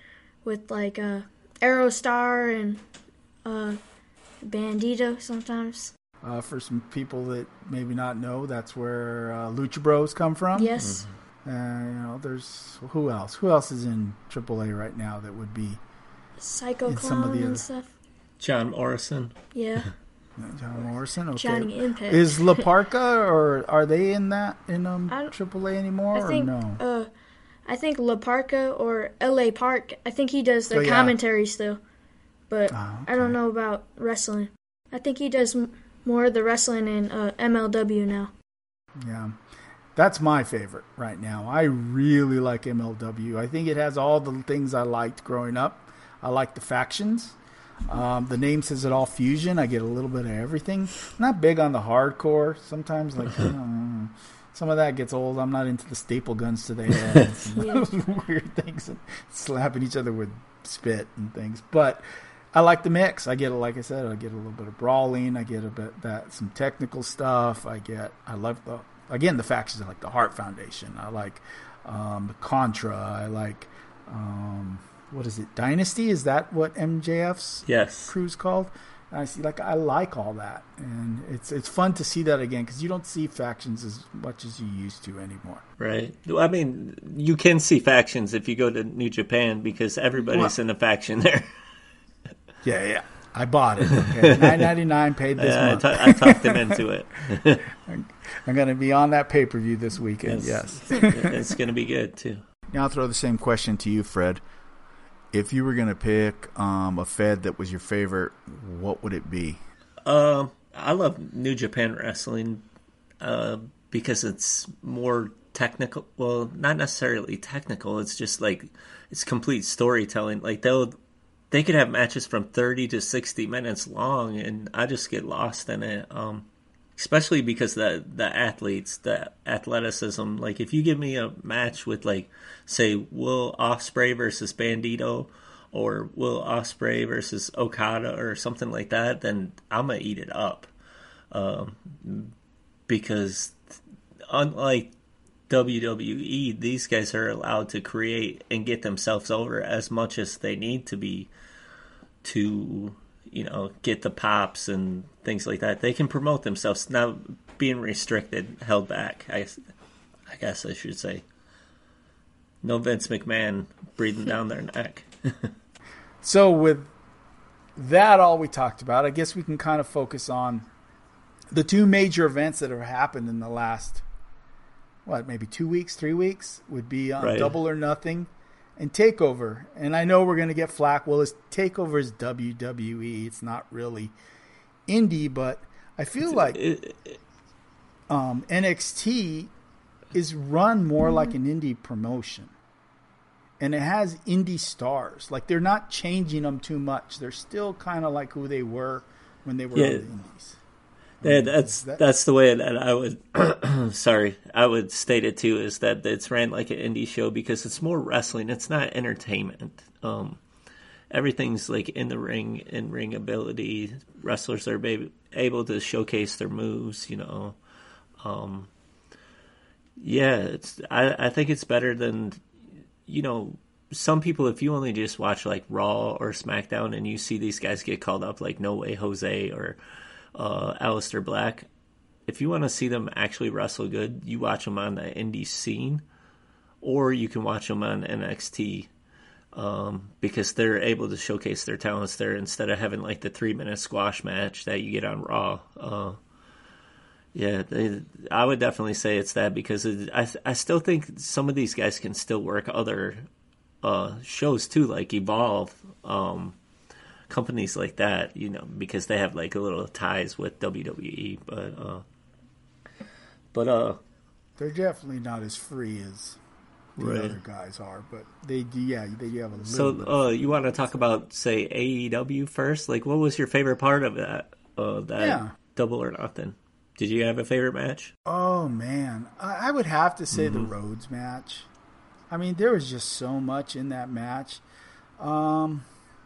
with like uh, Aerostar and uh, Bandito sometimes. Uh, for some people that maybe not know, that's where uh, Lucha Bros come from. Yes. Mm-hmm. Uh, you know, there's who else? Who else is in triple A right now that would be Psycho in Clown some of the and other... stuff. John Morrison. Yeah. John Morrison. Okay. Johnny Impact. Is La Parca or are they in that in um I- triple A anymore I think. or no? Uh, I think La Parca or L A Park. I think he does the Oh, yeah. commentary still, but Oh, I don't okay. know about wrestling. I think he does m- more of the wrestling in uh, M L W now. Yeah. That's my favorite right now. I really like M L W. I think it has all the things I liked growing up. I like the factions. Um, the name says it all fusion. I get a little bit of everything. I'm not big on the hardcore. Sometimes, like, you know, some of that gets old. I'm not into the staple guns to the head and Yeah. those weird things and slapping each other with spit and things. But I like the mix. I get, like I said, I get a little bit of brawling. I get a bit that some technical stuff. I get. I love the again the factions. I like the Heart Foundation. I like um, the Contra. I like. Um, What is it? Dynasty? Is that what M J F's Yes. crew's called? And I see, like, I like all that, and it's it's fun to see that again because you don't see factions as much as you used to anymore. Right. I mean, you can see factions if you go to New Japan because everybody's Well- in a faction there. Yeah, yeah. I bought it. Okay, nine ninety nine paid this Yeah, I, month. ta- I talked him into it. I'm going to be on that pay per view this weekend. Yes. It's going to be good too. Now I'll throw the same question to you, Fred. If you were going to pick um, a Fed that was your favorite, what would it be? Um, I love New Japan Wrestling uh, because it's more technical. Well, not necessarily technical. It's just like it's complete storytelling. Like they'll they could have matches from thirty to sixty minutes long, and I just get lost in it. Um, especially because the the athletes, the athleticism. Like if you give me a match with like, say, Will Ospreay versus Bandito, or Will Ospreay versus Okada, or something like that, then I'm gonna eat it up. Um, because unlike W W E, these guys are allowed to create and get themselves over as much as they need to be to, you know, get the pops and things like that. They can promote themselves, not being restricted, held back, I, I guess I should say. No Vince McMahon breathing down their neck. So with that all we talked about, I guess we can kind of focus on the two major events that have happened in the last, what, maybe two weeks, three weeks, would be um, Right. Double or Nothing and TakeOver. And I know we're going to get flack. Well, it's TakeOver is W W E. It's not really indie, but I feel like It- it- um, N X T is run more like an indie promotion. And it has indie stars. Like, they're not changing them too much. They're still kind of like who they were when they were Yeah. on the indies. Yeah, that's That- that's the way that I would. sorry, I would state it too. Is that it's ran like an indie show because it's more wrestling. It's not entertainment. Um, everything's like in the ring, in ring ability. Wrestlers are ba- able to showcase their moves. You know, um, yeah. It's I, I think it's better than, you know, some people. If you only just watch like Raw or SmackDown and you see these guys get called up like No Way Jose or uh, Aleister Black, if you want to see them actually wrestle good, you watch them on the indie scene, or you can watch them on N X T um, because they're able to showcase their talents there instead of having like the three minute squash match that you get on Raw. Uh, yeah, they, I would definitely say it's that because it, I I still think some of these guys can still work other uh, shows too, like Evolve. Um, companies like that, you know, because they have like a little ties with W W E, but uh but uh They're definitely not as free as the Right. other guys are. But they do, yeah, they do have a little so bit. uh you want to talk about, say, A E W first? Like, what was your favorite part of that uh that Yeah. Double or Nothing? Did you have a favorite match? Oh, man. I, I would have to say Mm-hmm. the Rhodes match. I mean, there was just so much in that match. Um,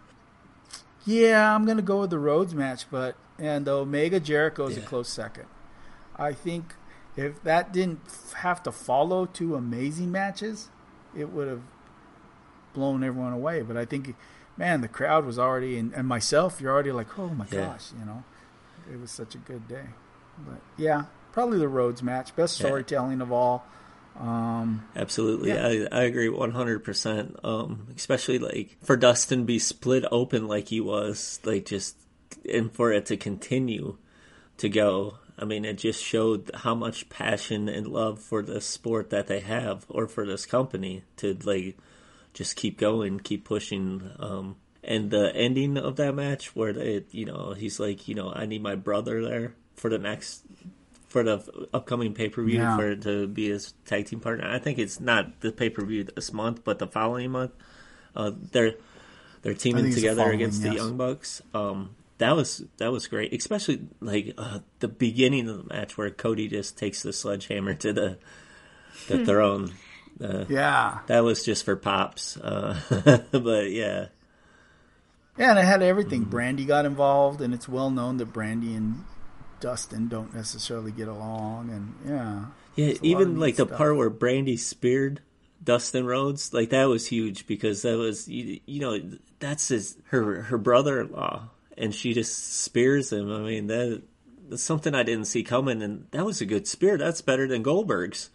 yeah, I'm going to go with the Rhodes match, but and the Omega Jericho is Yeah. a close second. I think if that didn't f- have to follow two amazing matches, it would have blown everyone away. But I think, man, the crowd was already, and, and myself, you're already like, oh my yeah. gosh, you know, it was such a good day. But yeah, probably the Rhodes match, best storytelling yeah. of all. Um, Absolutely, yeah. I I agree one hundred percent. Um, especially like for Dustin be split open like he was, like just and for it to continue to go. I mean, it just showed how much passion and love for the sport that they have, or for this company, to like just keep going, keep pushing. Um, and the ending of that match, where they, you know, he's like, you know, I need my brother there for the next, for the upcoming pay per view yeah. for to be his tag team partner. I think it's not the pay per view this month, but the following month, uh, they're they're teaming together the against yes. the Young Bucks. Um, That was that was great, especially like uh, the beginning of the match where Cody just takes the sledgehammer to the the throne. Uh, yeah, that was just for pops. Uh, but yeah, yeah, and it had everything. Mm-hmm. Brandy got involved, and it's well known that Brandy and Dustin don't necessarily get along, and yeah, yeah. Even like the stuff. part where Brandy speared Dustin Rhodes, like that was huge because that was you, you know that's his her her brother-in-law. And she just spears him. I mean, that, that's something I didn't see coming, and that was a good spear. That's better than Goldberg's.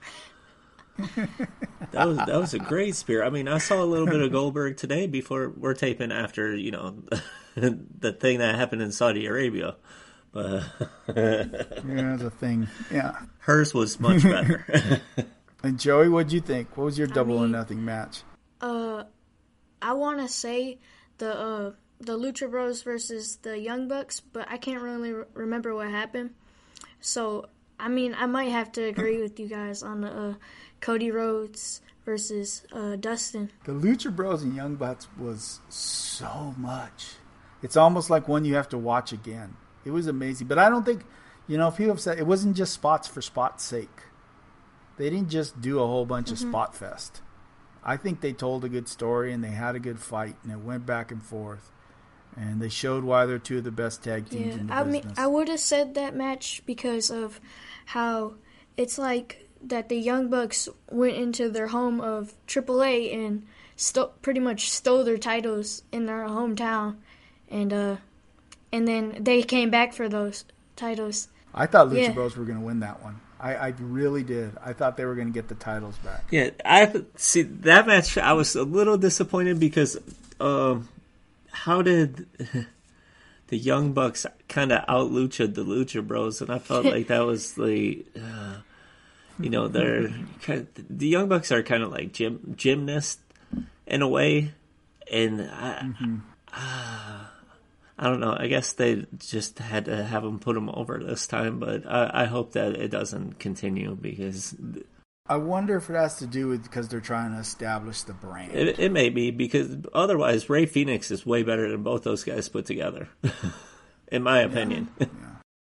that was that was a great spear. I mean, I saw a little bit of Goldberg today before we're taping after, you know, the thing that happened in Saudi Arabia. But yeah, the thing. Yeah, hers was much better. And Joey, what'd you think? What was your double I mean, or nothing match? Uh, I want to say the. Uh, the Lucha Bros versus the Young Bucks, but I can't really re- remember what happened. So, I mean, I might have to agree with you guys on the uh, Cody Rhodes versus uh, Dustin. The Lucha Bros and Young Bucks was so much. It's almost like one you have to watch again. It was amazing. But I don't think, you know, people have said it wasn't just spots for spot's sake. They didn't just do a whole bunch mm-hmm. of spot fest. I think they told a good story and they had a good fight and it went back and forth. And they showed why they're two of the best tag teams yeah, in the I business. mean, I would have said that match because of how it's like that the Young Bucks went into their home of triple A and sto- pretty much stole their titles in their hometown. And uh, and then they came back for those titles. I thought Lucha yeah. Bros were going to win that one. I, I really did. I thought they were going to get the titles back. Yeah, I see that match. I was a little disappointed because... Um, How did the Young Bucks kind of out lucha the Lucha Bros? And I felt like that was the, uh, you know, they're kind of, the Young Bucks are kind of like gym gymnasts in a way, and I, mm-hmm. uh, I don't know. I guess they just had to have them put them over this time, but I, I hope that it doesn't continue because. I wonder if it has to do with because they're trying to establish the brand. It, it may be, because otherwise Ray Phoenix is way better than both those guys put together, in my opinion. Yeah, yeah.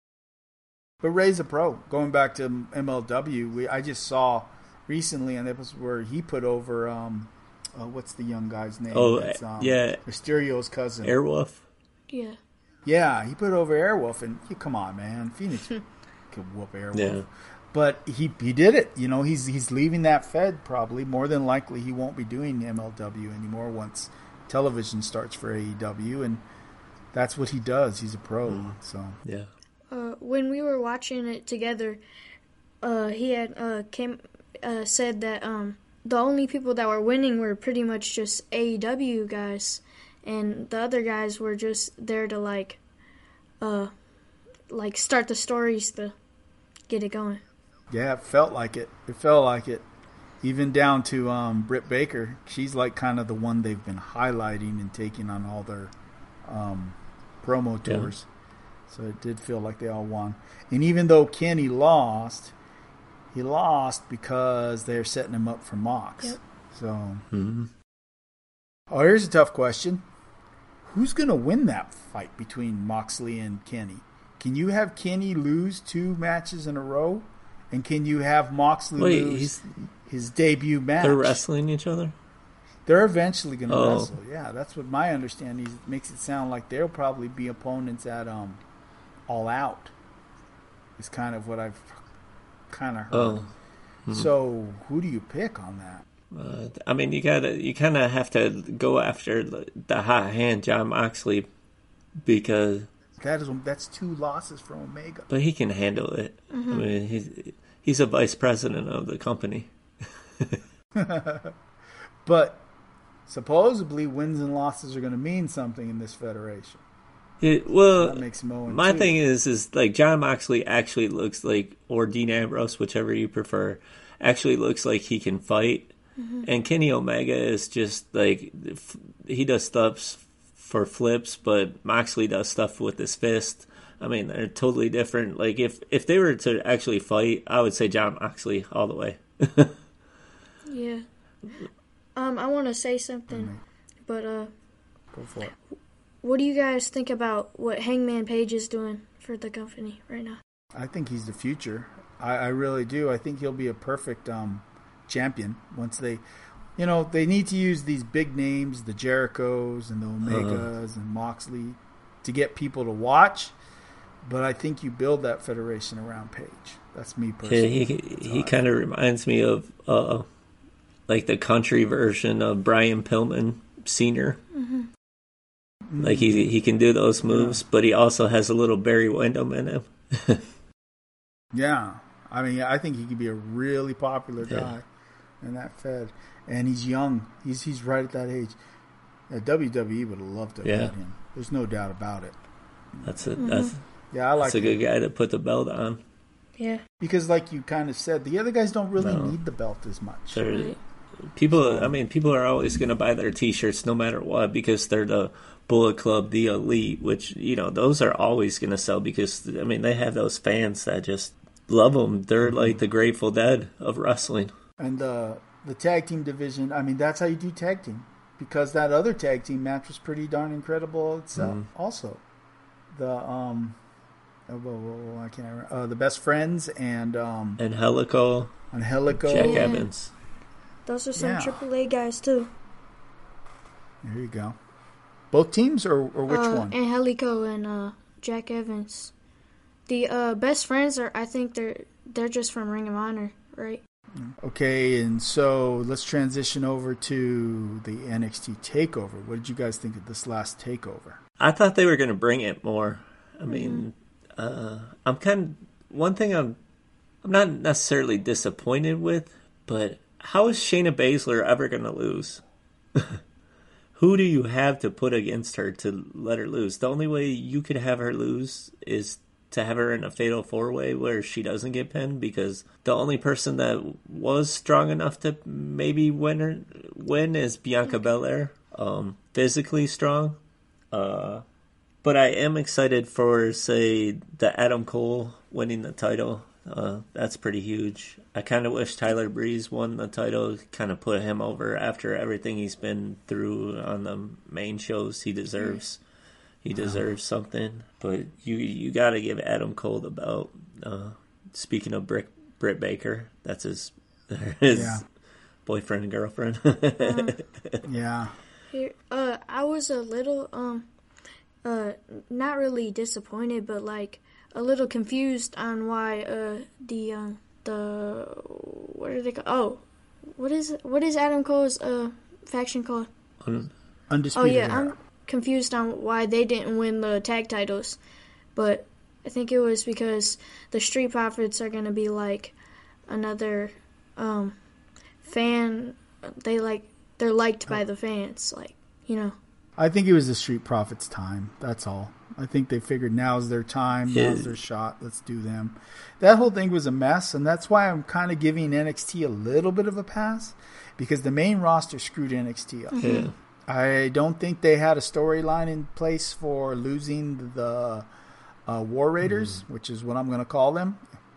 But Ray's a pro. Going back to M L W, we, I just saw recently an episode where he put over, um, uh, what's the young guy's name? Oh, That's, um, yeah. Mysterio's cousin. Airwolf? Yeah. Yeah, he put over Airwolf, and yeah, come on, man. Phoenix could whoop Airwolf. Yeah. But he he did it. You know, he's he's leaving that Fed probably. More than likely, he won't be doing M L W anymore once television starts for A E W, and that's what he does. He's a pro. Mm. So yeah. Uh, when we were watching it together, uh, he had uh, came uh, said that um, the only people that were winning were pretty much just A E W guys, and the other guys were just there to like, uh, like start the stories to get it going. Yeah, it felt like it. It felt like it. Even down to um, Britt Baker. She's like kind of the one they've been highlighting and taking on all their um, promo tours. Yeah. So it did feel like they all won. And even though Kenny lost, he lost because they're setting him up for Mox. Yep. So, mm-hmm. Oh, here's a tough question. Who's going to win that fight between Moxley and Kenny? Can you have Kenny lose two matches in a row? And can you have Moxley Wait, lose his debut match? They're wrestling each other? They're eventually going to oh. wrestle. Yeah, that's what my understanding is. It makes it sound like they'll probably be opponents at um, All Out. Is kind of what I've kind of heard. Oh. Mm-hmm. So who do you pick on that? Uh, I mean, you gotta, you kind of have to go after the, the hot hand, John Moxley, because that is that's two losses for Omega. But he can handle it. Mm-hmm. I mean, he's he's a vice president of the company. But supposedly, wins and losses are going to mean something in this federation. It, well, that makes him own my too. thing is, is like John Moxley actually looks like, or Dean Ambrose, whichever you prefer, actually looks like he can fight. Mm-hmm. And Kenny Omega is just like, he does stuff for flips, but Moxley does stuff with his fist. I mean, they're totally different. Like, if, if they were to actually fight, I would say John Moxley all the way. Yeah. Um, I want to say something, mm-hmm. but, uh... Go for it. What do you guys think about what Hangman Page is doing for the company right now? I think he's the future. I, I really do. I think he'll be a perfect um, champion once they, you know, they need to use these big names, the Jerichos and the Omegas uh-huh. and Moxley, to get people to watch. But I think you build that federation around Page. That's me personally. Yeah, he he kind of reminds me of uh, like the country version of Brian Pillman Senior Mm-hmm. Like he he can do those moves, yeah. but he also has a little Barry Windham in him. Yeah, I mean, I think he could be a really popular guy yeah. in that Fed, and he's young. He's he's right at that age. Uh, W W E would have loved to have yeah. had him. There's no doubt about it. That's a that's yeah, I like. That's a good guy to put the belt on. Yeah, because like you kind of said, the other guys don't really no. need the belt as much. Right. People, I mean, people are always going to buy their T-shirts no matter what because they're the Bullet Club, the Elite, which, you know, those are always going to sell because, I mean, they have those fans that just love them. They're like the Grateful Dead of wrestling. And uh, the tag team division, I mean, that's how you do tag team because that other tag team match was pretty darn incredible itself mm. also. The, um, oh, whoa, whoa, whoa, I can't remember. Uh, the Best Friends and... Um, Angelico. Angelico. Jack yeah. Evans. Those are some yeah. triple A guys, too. There you go. Both teams, or, or which uh, one? Angelico and uh, Jack Evans. The uh, Best Friends are, I think they're they're just from Ring of Honor, right? Okay, and so let's transition over to the N X T TakeOver. What did you guys think of this last TakeOver? I thought they were going to bring it more. I mean, mm-hmm. uh, I'm kind of, one thing I'm I'm not necessarily disappointed with, but how is Shayna Baszler ever going to lose? Who do you have to put against her to let her lose? The only way you could have her lose is to have her in a fatal four-way where she doesn't get pinned, because the only person that was strong enough to maybe win her, win is Bianca Belair, um, physically strong. Uh, but I am excited for, say, the Adam Cole winning the title. Uh, that's pretty huge. I kind of wish Tyler Breeze won the title, kind of put him over after everything he's been through on the main shows. He deserves he deserves something. But you you got to give Adam Cole the belt. Uh, speaking of Britt, Britt Baker, that's his his yeah. boyfriend and girlfriend. uh, yeah. Here, uh, I was a little um, uh, not really disappointed, but like a little confused on why uh the um the what are they called? Oh, what is what is Adam Cole's uh faction called? Undisputed. Oh yeah, I'm confused on why they didn't win the tag titles, but I think it was because the Street Profits are gonna be like another um fan. They like they're liked by the fans, like you know. I think it was the Street Profits' time. That's all. I think they figured now's their time, yeah. now's their shot. Let's do them. That whole thing was a mess, and that's why I'm kind of giving N X T a little bit of a pass, because the main roster screwed N X T up. Yeah. I don't think they had a storyline in place for losing the uh, War Raiders, mm. which is what I'm going to call them.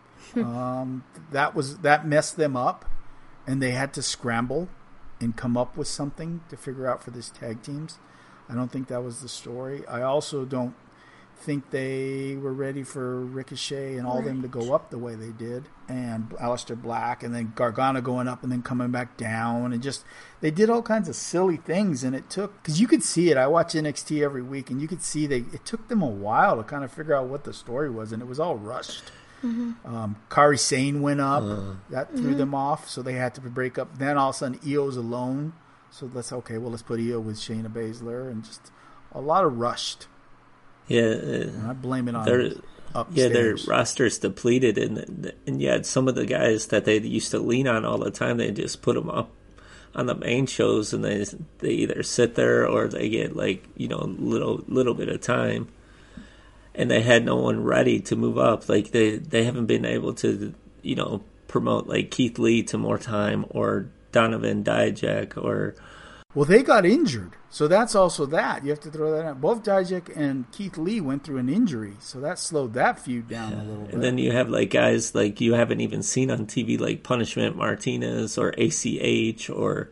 um, that was that messed them up, and they had to scramble and come up with something to figure out for this tag teams. I don't think that was the story. I also don't think they were ready for Ricochet and all right. them to go up the way they did, and Aleister Black, and then Gargano going up and then coming back down, and just they did all kinds of silly things, and it took, because you could see it. I watch N X T every week, and you could see they it took them a while to kind of figure out what the story was, and it was all rushed. Mm-hmm. Um, Kari Sane went up. Uh, that threw mm-hmm. them off, so they had to break up. Then all of a sudden, Io's alone. So let's, okay, well, let's put Io with Shayna Baszler. And just a lot of rushed. Yeah. And I blame it on upstairs. Yeah, their roster's depleted. And, and yeah, some of the guys that they used to lean on all the time, they just put them up on the main shows, and they they either sit there or they get, like, you know, little little bit of time. And they had no one ready to move up. Like, they, they haven't been able to, you know, promote, like, Keith Lee to more time, or Donovan Dijak, or... Well, they got injured. So that's also that. You have to throw that out. Both Dijak and Keith Lee went through an injury. So that slowed that feud down yeah. a little bit. And then you have, like, guys, like, you haven't even seen on T V, like Punishment Martinez or A C H, or...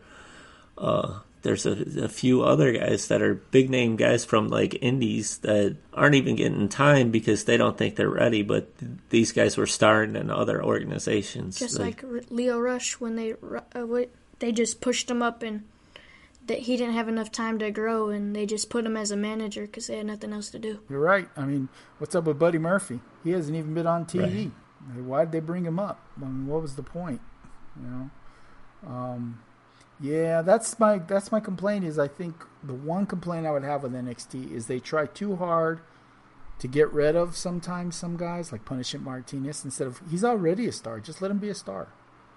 uh There's a, a few other guys that are big-name guys from, like, indies that aren't even getting time because they don't think they're ready, but these guys were starring in other organizations. Just like, like Leo Rush, when they uh, they just pushed him up, and that he didn't have enough time to grow, and they just put him as a manager because they had nothing else to do. You're right. I mean, what's up with Buddy Murphy? He hasn't even been on T V. Right. Why did they bring him up? I mean, what was the point? You know? Um... Yeah, that's my that's my complaint. Is I think the one complaint I would have with N X T is they try too hard to get rid of sometimes some guys, like Punishment Martinez, instead of, he's already a star. Just let him be a star.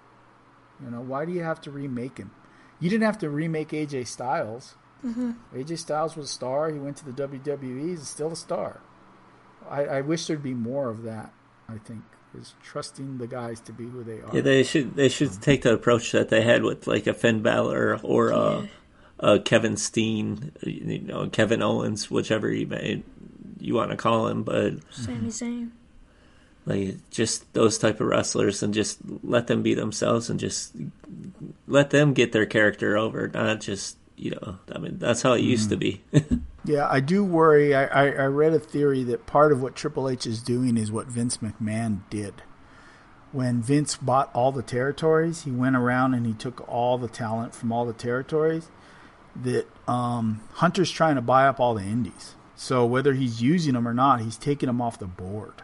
You know, why do you have to remake him? You didn't have to remake A J Styles. Mm-hmm. A J Styles was a star. He went to the W W E. He's still a star. I, I wish there'd be more of that, I think. Is trusting the guys to be who they are. Yeah, they should they should take the approach that they had with, like, a Finn Balor or uh, yeah. uh, Kevin Steen, you know, Kevin Owens, whichever you may you want to call him, but Sami Zayn. Like, just those type of wrestlers, and just let them be themselves, and just let them get their character over, not just, you know, I mean, that's how it mm. used to be. Yeah, I do worry. I, I, I read a theory that part of what Triple H is doing is what Vince McMahon did. When Vince bought all the territories, he went around and he took all the talent from all the territories. That um, Hunter's trying to buy up all the indies. So whether he's using them or not, he's taking them off the board.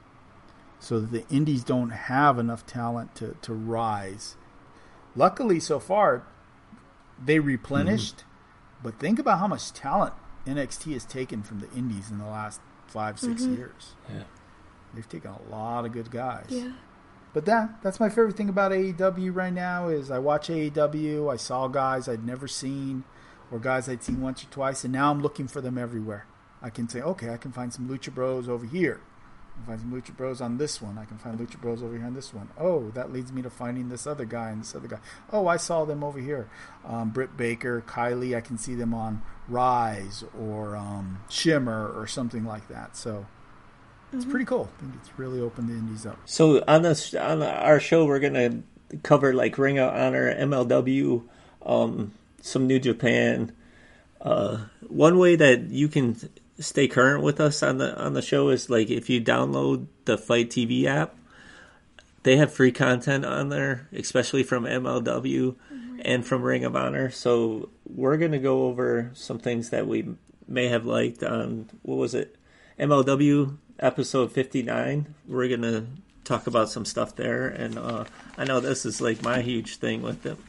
So that the indies don't have enough talent to, to rise. Luckily, so far, they replenished. Mm-hmm. But think about how much talent N X T has taken from the indies in the last five, six mm-hmm. years. Yeah. They've taken a lot of good guys. Yeah. But that that's my favorite thing about A E W right now is I watch A E W, I saw guys I'd never seen, or guys I'd seen once or twice, and now I'm looking for them everywhere. I can say, okay, I can find some Lucha Bros over here. I can find some Lucha Bros on this one. I can find Lucha Bros over here on this one. Oh, that leads me to finding this other guy and this other guy. Oh, I saw them over here. Um, Britt Baker, Kylie, I can see them on Rise or um, Shimmer or something like that. So it's mm-hmm. pretty cool. I think it's really opened the indies up. So on this on our show, we're gonna cover, like, Ring of Honor, M L W, um, some New Japan. Uh, one way that you can stay current with us on the on the show is, like, if you download the Fight T V app, they have free content on there, especially from M L W mm-hmm. and from Ring of Honor. So we're going to go over some things that we may have liked on, what was it, M L W episode fifty-nine. We're going to talk about some stuff there. And uh, I know this is, like, my huge thing with them,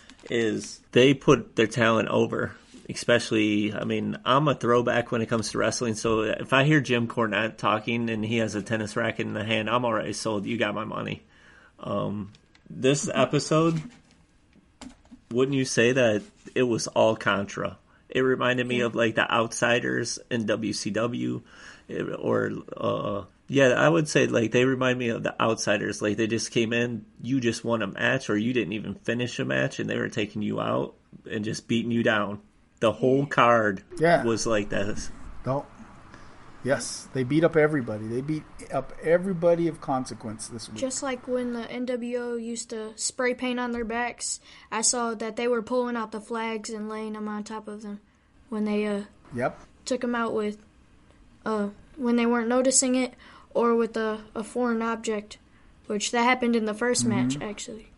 is they put their talent over. Especially, I mean, I'm a throwback when it comes to wrestling, so if I hear Jim Cornette talking and he has a tennis racket in the hand, I'm already sold. You got my money. Um, this episode, wouldn't you say that it was all Contra? It reminded me of, like, the Outsiders in W C W, or, uh, yeah, I would say, like, they remind me of the Outsiders. Like, they just came in, you just won a match, or you didn't even finish a match, and they were taking you out and just beating you down. The whole card yeah. was like that. No. Yes, they beat up everybody. They beat up everybody of consequence this week. Just like when the N W O used to spray paint on their backs, I saw that they were pulling out the flags and laying them on top of them when they uh yep. took them out with uh when they weren't noticing it, or with a, a foreign object, which that happened in the first mm-hmm. match actually.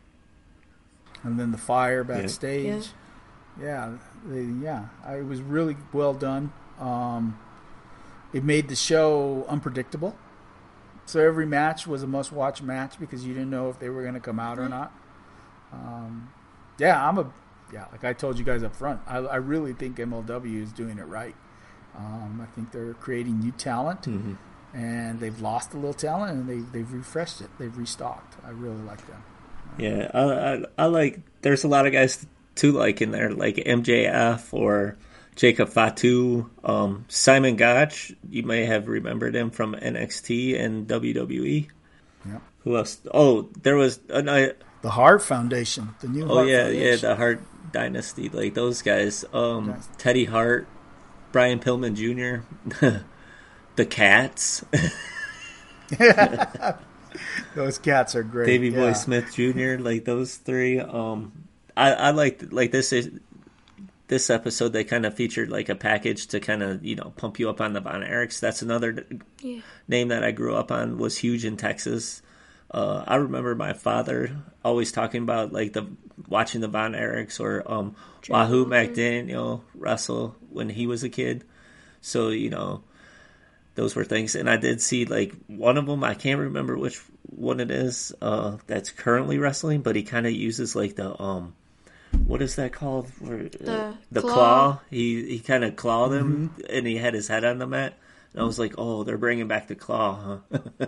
And then the fire backstage. Yeah. Yeah, they, yeah, I, it was really well done. Um, it made the show unpredictable. So every match was a must-watch match because you didn't know if they were going to come out or not. Um, yeah, I'm a yeah. Like I told you guys up front, I, I really think M L W is doing it right. Um, I think they're creating new talent, Mm-hmm. and they've lost a little talent, and they they've refreshed it. They've restocked. I really like them. Yeah, I, I, I like. There's a lot of guys to like in there, like M J F or Jacob Fatu, um, Simon Gotch. You may have remembered him from N X T and W W E. Yeah. Who else? Oh, there was uh, the Hart Foundation, the new. Oh Hart yeah, Foundation. yeah, the Hart Dynasty, like those guys. Um, Nice. Teddy Hart, Brian Pillman Junior, the Cats, Those cats are great. Davey yeah. Boy Smith Junior, like those three. Um, I I like like this is. This episode, they kind of featured like a package to kind of, you know, pump you up on the Von Erichs. That's another Yeah. name that I grew up on, was huge in Texas. Uh, I remember my father always talking about like the watching the Von Erichs or um, Wahoo McDaniel wrestle when he was a kid. So, you know, those were things. And I did see like one of them, I can't remember which one it is, uh, that's currently wrestling, but he kind of uses like the, um, what is that called? Where, The uh, the claw. claw. He he kind of clawed him, and he had his head on the mat. And I was like, oh, they're bringing back the claw, huh?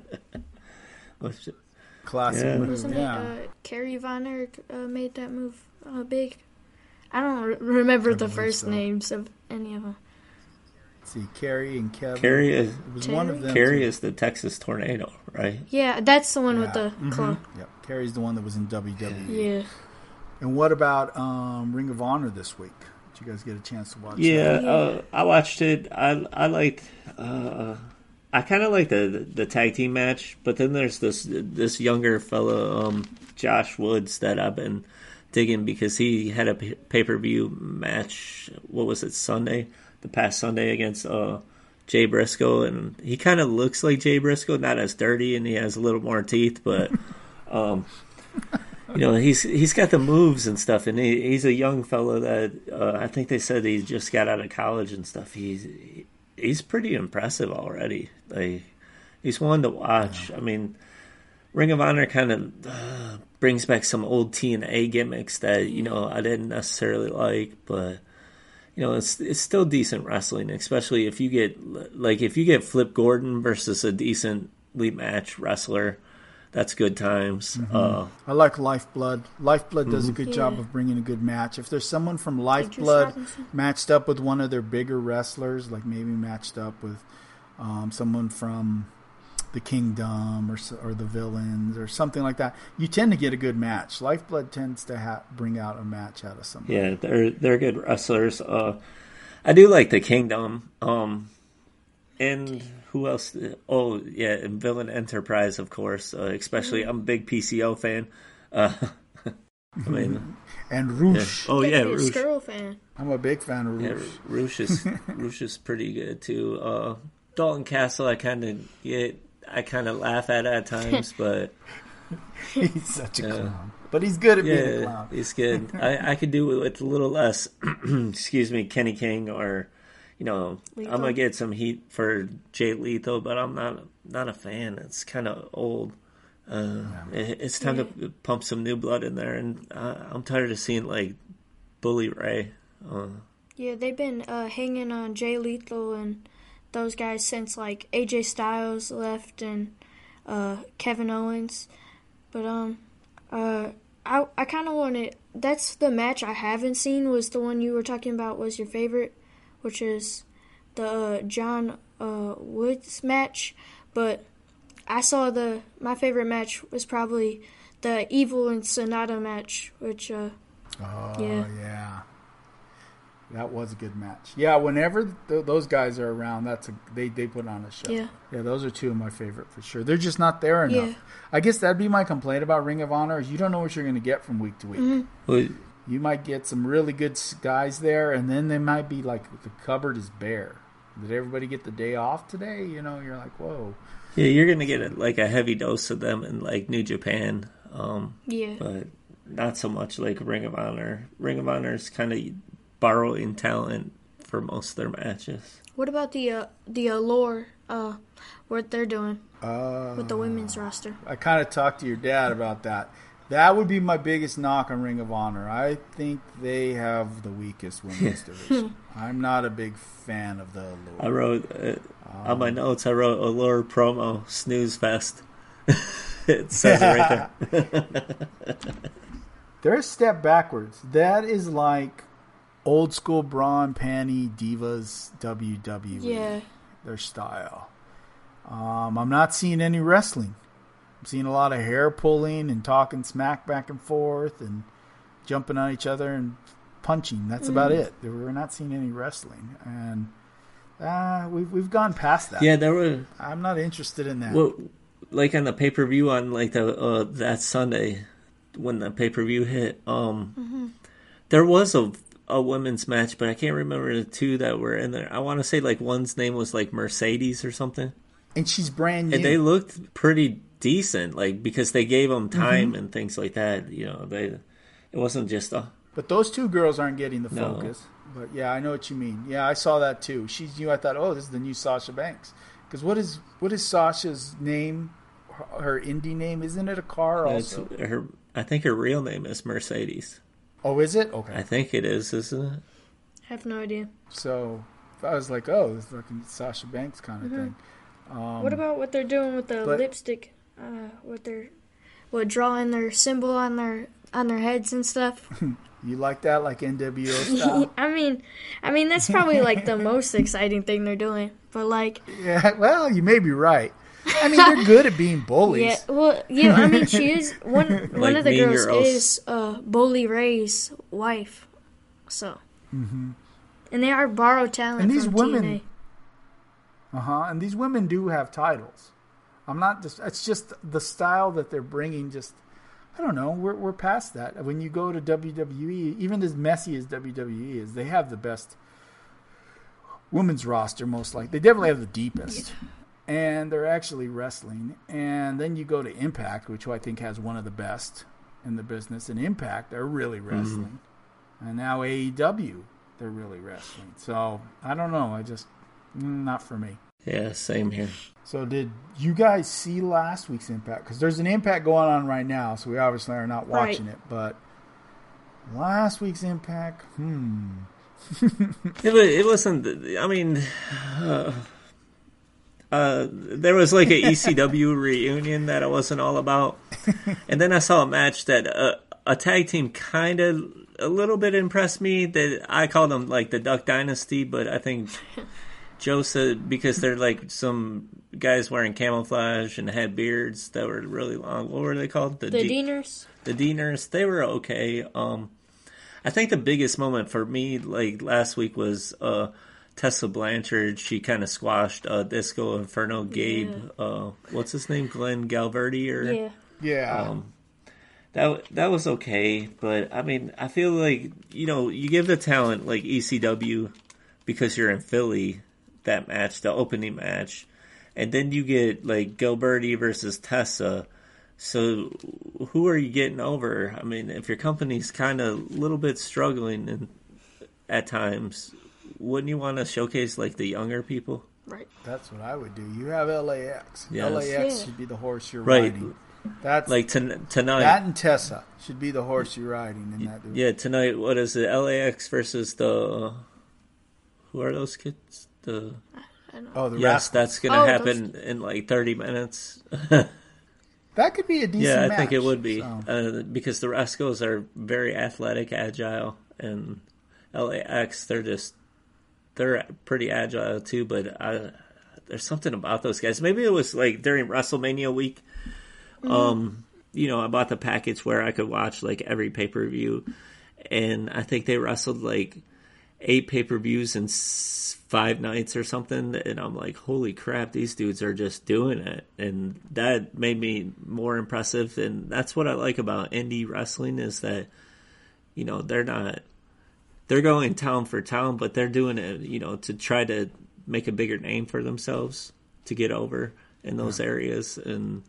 Which- Classic Yeah. move. Wasn't Yeah. it uh, Kerry Von Erich uh, made that move uh, big? I don't re- remember I the believe first so. names of any of them. Let's see, Carrie and Kevin. Carrie is It was one of them. Carrie too. is the Texas Tornado, right? Yeah, that's the one with Yeah. the Mhm. claw. Yep. Carrie's the one that was in W W E. Yeah. And what about um, Ring of Honor this week? Did you guys get a chance to watch Yeah, that? uh, I watched it. I I liked. Uh, I kind of like the the tag team match, but then there's this this younger fella, um, Josh Woods, that I've been digging because he had a pay per view match. What was it, Sunday? The past Sunday against uh, Jay Briscoe, and he kind of looks like Jay Briscoe, not as dirty, and he has a little more teeth, but. Um, You know, he's he's got the moves and stuff, and he, he's a young fella that uh, I think they said he just got out of college and stuff. He's he's pretty impressive already. Like he's one to watch. I mean, Ring of Honor kind of uh, brings back some old T N A gimmicks that you know I didn't necessarily like, but you know it's it's still decent wrestling, especially if you get like if you get Flip Gordon versus a decently matched wrestler. That's good times. Mm-hmm. Uh, I like Lifeblood. Lifeblood does a good Yeah. job of bringing a good match. If there's someone from Idris Lifeblood Robinson. matched up with one of their bigger wrestlers, like maybe matched up with um, someone from the Kingdom or s- or the Villains or something like that, you tend to get a good match. Lifeblood tends to ha- bring out a match out of somebody. Yeah, they're they're good wrestlers. Uh, I do like the Kingdom. Um, and who else? Oh, yeah, and Villain Enterprise, of course. Uh, especially, I'm a big P C O fan. Uh, I mean, And yeah. Roosh. Oh yeah, You're a Roosh. Skrull fan. I'm a big fan of Yeah, Roosh. Roosh is Roosh is pretty good too. Uh, Dalton Castle, I kind of yeah, I kind of laugh at at times, but He's such a Yeah. clown. But he's good at being a yeah, clown. he's good. I, I could do it with a little less. Excuse me, Kenny King, or you know, Lethal. I'm gonna get some heat for Jay Lethal, but I'm not not a fan. It's kind of old. Uh, it, it's time to pump some new blood in there, and uh, I'm tired of seeing like Bully Ray. Uh, Yeah, they've been uh, hanging on Jay Lethal and those guys since like A J Styles left and uh, Kevin Owens. But um, uh, I I kind of wanted. That's the match I haven't seen. Was the one you were talking about? Was your favorite, which is the uh, John uh, Woods match. But I saw the my favorite match was probably the Evil and Sonata match, which uh, Oh, Yeah. yeah. That was a good match. Yeah, whenever th- those guys are around, that's a they, they put on a show. Yeah. Yeah, those are two of my favorite for sure. They're just not there enough. Yeah. I guess that'd be my complaint about Ring of Honor is you don't know what you're going to get from week to week. Mm-hmm. well, You might get some really good s- guys there, and then they might be like the cupboard is bare. Did everybody get the day off today? You know, you're like, whoa. yeah, you're gonna get a, like a heavy dose of them in like New Japan, um, yeah. but not so much like Ring of Honor. Ring of Honor is kind of borrowing talent for most of their matches. What about the uh, the Allure? Uh, what they're doing Uh, with the women's roster? I kind of talked to your dad about that. That would be my biggest knock on Ring of Honor. I think they have the weakest women's division. I'm not a big fan of the Allure. I wrote uh, um, on my notes. I wrote Allure promo snooze fest. It says it right there. They're a step backwards. That is like old school bra and panty divas W W E. Yeah. Their style. Um, I'm not seeing any wrestling. I'm seeing a lot of hair pulling and talking smack back and forth and jumping on each other and punching. That's mm. about it. We're not seeing any wrestling, and uh, we've we've gone past that. Yeah, there were. I'm not interested in that. Well, like on the pay per view on like the uh, that Sunday when the pay per view hit, um, mm-hmm. there was a a women's match, but I can't remember the two that were in there. I want to say like one's name was like Mercedes or something, and she's brand new. And they looked pretty decent, like because they gave them time mm-hmm. and things like that. You know, they it wasn't just a. But those two girls aren't getting the no. focus. But yeah, I know what you mean. Yeah, I saw that too. She's new. I thought, oh, this is the new Sasha Banks. Because what is what is Sasha's name? Her, her indie name, isn't it a car? Also, her. I think her real name is Mercedes. Oh, is it? Okay. I think it is, isn't it? I have no idea. So I was like, oh, this is like a Sasha Banks kind of mm-hmm. thing. Um, what about what they're doing with the but, lipstick? Uh, what they're what drawing their symbol on their on their heads and stuff. You like that, like N W O style? I mean, I mean that's probably like the most exciting thing they're doing. But like, yeah, well, you may be right. I mean, they're good at being bullies. Yeah, well, yeah. I mean, she is one. Like one of the girls, girls is uh, Bully Ray's wife. So, mm-hmm. and they are borrowed talent and these from women, T N A. Uh huh. And these women do have titles. I'm not just. It's just the style that they're bringing. Just, I don't know. We're we're past that. When you go to W W E, even as messy as W W E is, they have the best women's roster. Most likely, they definitely have the deepest. Yeah. And they're actually wrestling. And then you go to Impact, which I think has one of the best in the business. And Impact, they're really wrestling. Mm-hmm. And now A E W, they're really wrestling. So, I don't know. I just, not for me. Yeah, same here. So, did you guys see last week's Impact? Because there's an Impact going on right now, so we obviously are not watching right. it. But last week's Impact, hmm. it, it wasn't, I mean... Uh... Uh, there was like a E C W reunion that I wasn't all about, and then I saw a match that uh, a tag team kind of a little bit impressed me. That I called them like the Duck Dynasty, but I think Joe said because they're like some guys wearing camouflage and had beards that were really long. What were they called? The, the D- Deaners. The Deaners. They were okay. Um, I think the biggest moment for me like last week was. Uh, Tessa Blanchard, she kind of squashed uh, Disco Inferno. Gabe, yeah. uh, what's his name, Glenn Galverdi, or yeah, yeah. Um, that that was okay, but I mean, I feel like you know, you give the talent like E C W because you're in Philly. That match, the opening match, and then you get like Galverdi versus Tessa. So who are you getting over? I mean, if your company's kind of a little bit struggling and at times. Wouldn't you want to showcase like the younger people? Right. That's what I would do. You have L A X. Yes. L A X yeah. should be the horse you're right. riding. That's like t- tonight. That and Tessa should be the horse you're riding in that. Yeah, tonight. What is it? L A X versus the. Who are those kids? The. I don't know. Oh, the yes, Rascals. that's gonna oh, happen those... in like thirty minutes. That could be a decent. Yeah, I match, think it would be so. uh, because the Rascals are very athletic, agile, and L A X they're just. They're pretty agile too, but I, there's something about those guys. Maybe it was like during WrestleMania week. Mm-hmm. Um, you know, I bought the package where I could watch like every pay per view, and I think they wrestled like eight pay per views in five nights or something. And I'm like, holy crap, these dudes are just doing it, and that made me more impressive. And that's what I like about indie wrestling is that you know they're not. They're going town for town, but they're doing it, you know, to try to make a bigger name for themselves to get over in those yeah. areas. And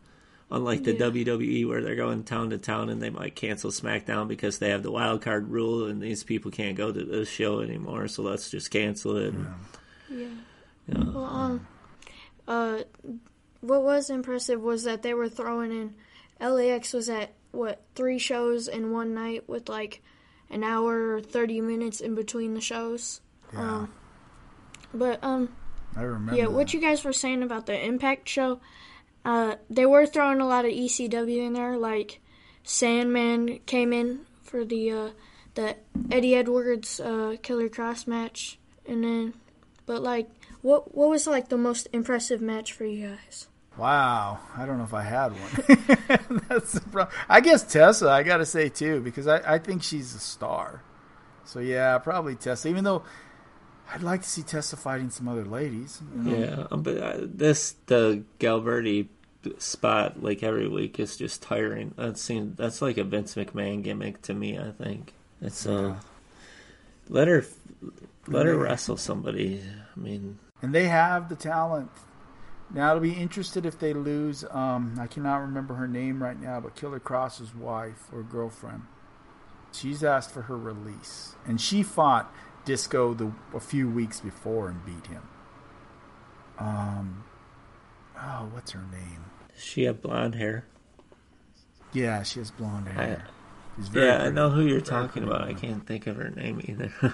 Unlike the Yeah. W W E where they're going town to town and they might cancel SmackDown because they have the wild card rule and these people can't go to the show anymore, so let's just cancel it. And, Yeah. you know. Well, um, uh, what was impressive was that they were throwing in. L A X was at what three shows in one night with like an hour or thirty minutes in between the shows. Yeah. Um, but um, I remember. yeah, what that. you guys were saying about the Impact show, uh, they were throwing a lot of E C W in there. Like Sandman came in for the uh, the Eddie Edwards uh, Killer Cross match, and then, but like, what what was like the most impressive match for you guys? Wow, I don't know if I had one. That's the problem. I guess Tessa, I got to say too, because I, I think she's a star. So yeah, probably Tessa. Even though I'd like to see Tessa fighting some other ladies. You know? Yeah, um, but uh, this the Galverdi spot like every week is just tiring. That seems that's like a Vince McMahon gimmick to me. I think it's uh, let her let her wrestle somebody. I mean, And they have the talent. Now, I'll be interested if they lose, um, I cannot remember her name right now, but Killer Cross's wife or girlfriend. She's asked for her release. And she fought Disco the, a few weeks before and beat him. Um, oh, what's her name? does she have blonde hair? Yeah, she has blonde hair. I, She's very yeah, I pretty. know who you're Very talking pretty about. I woman. can't think of her name either.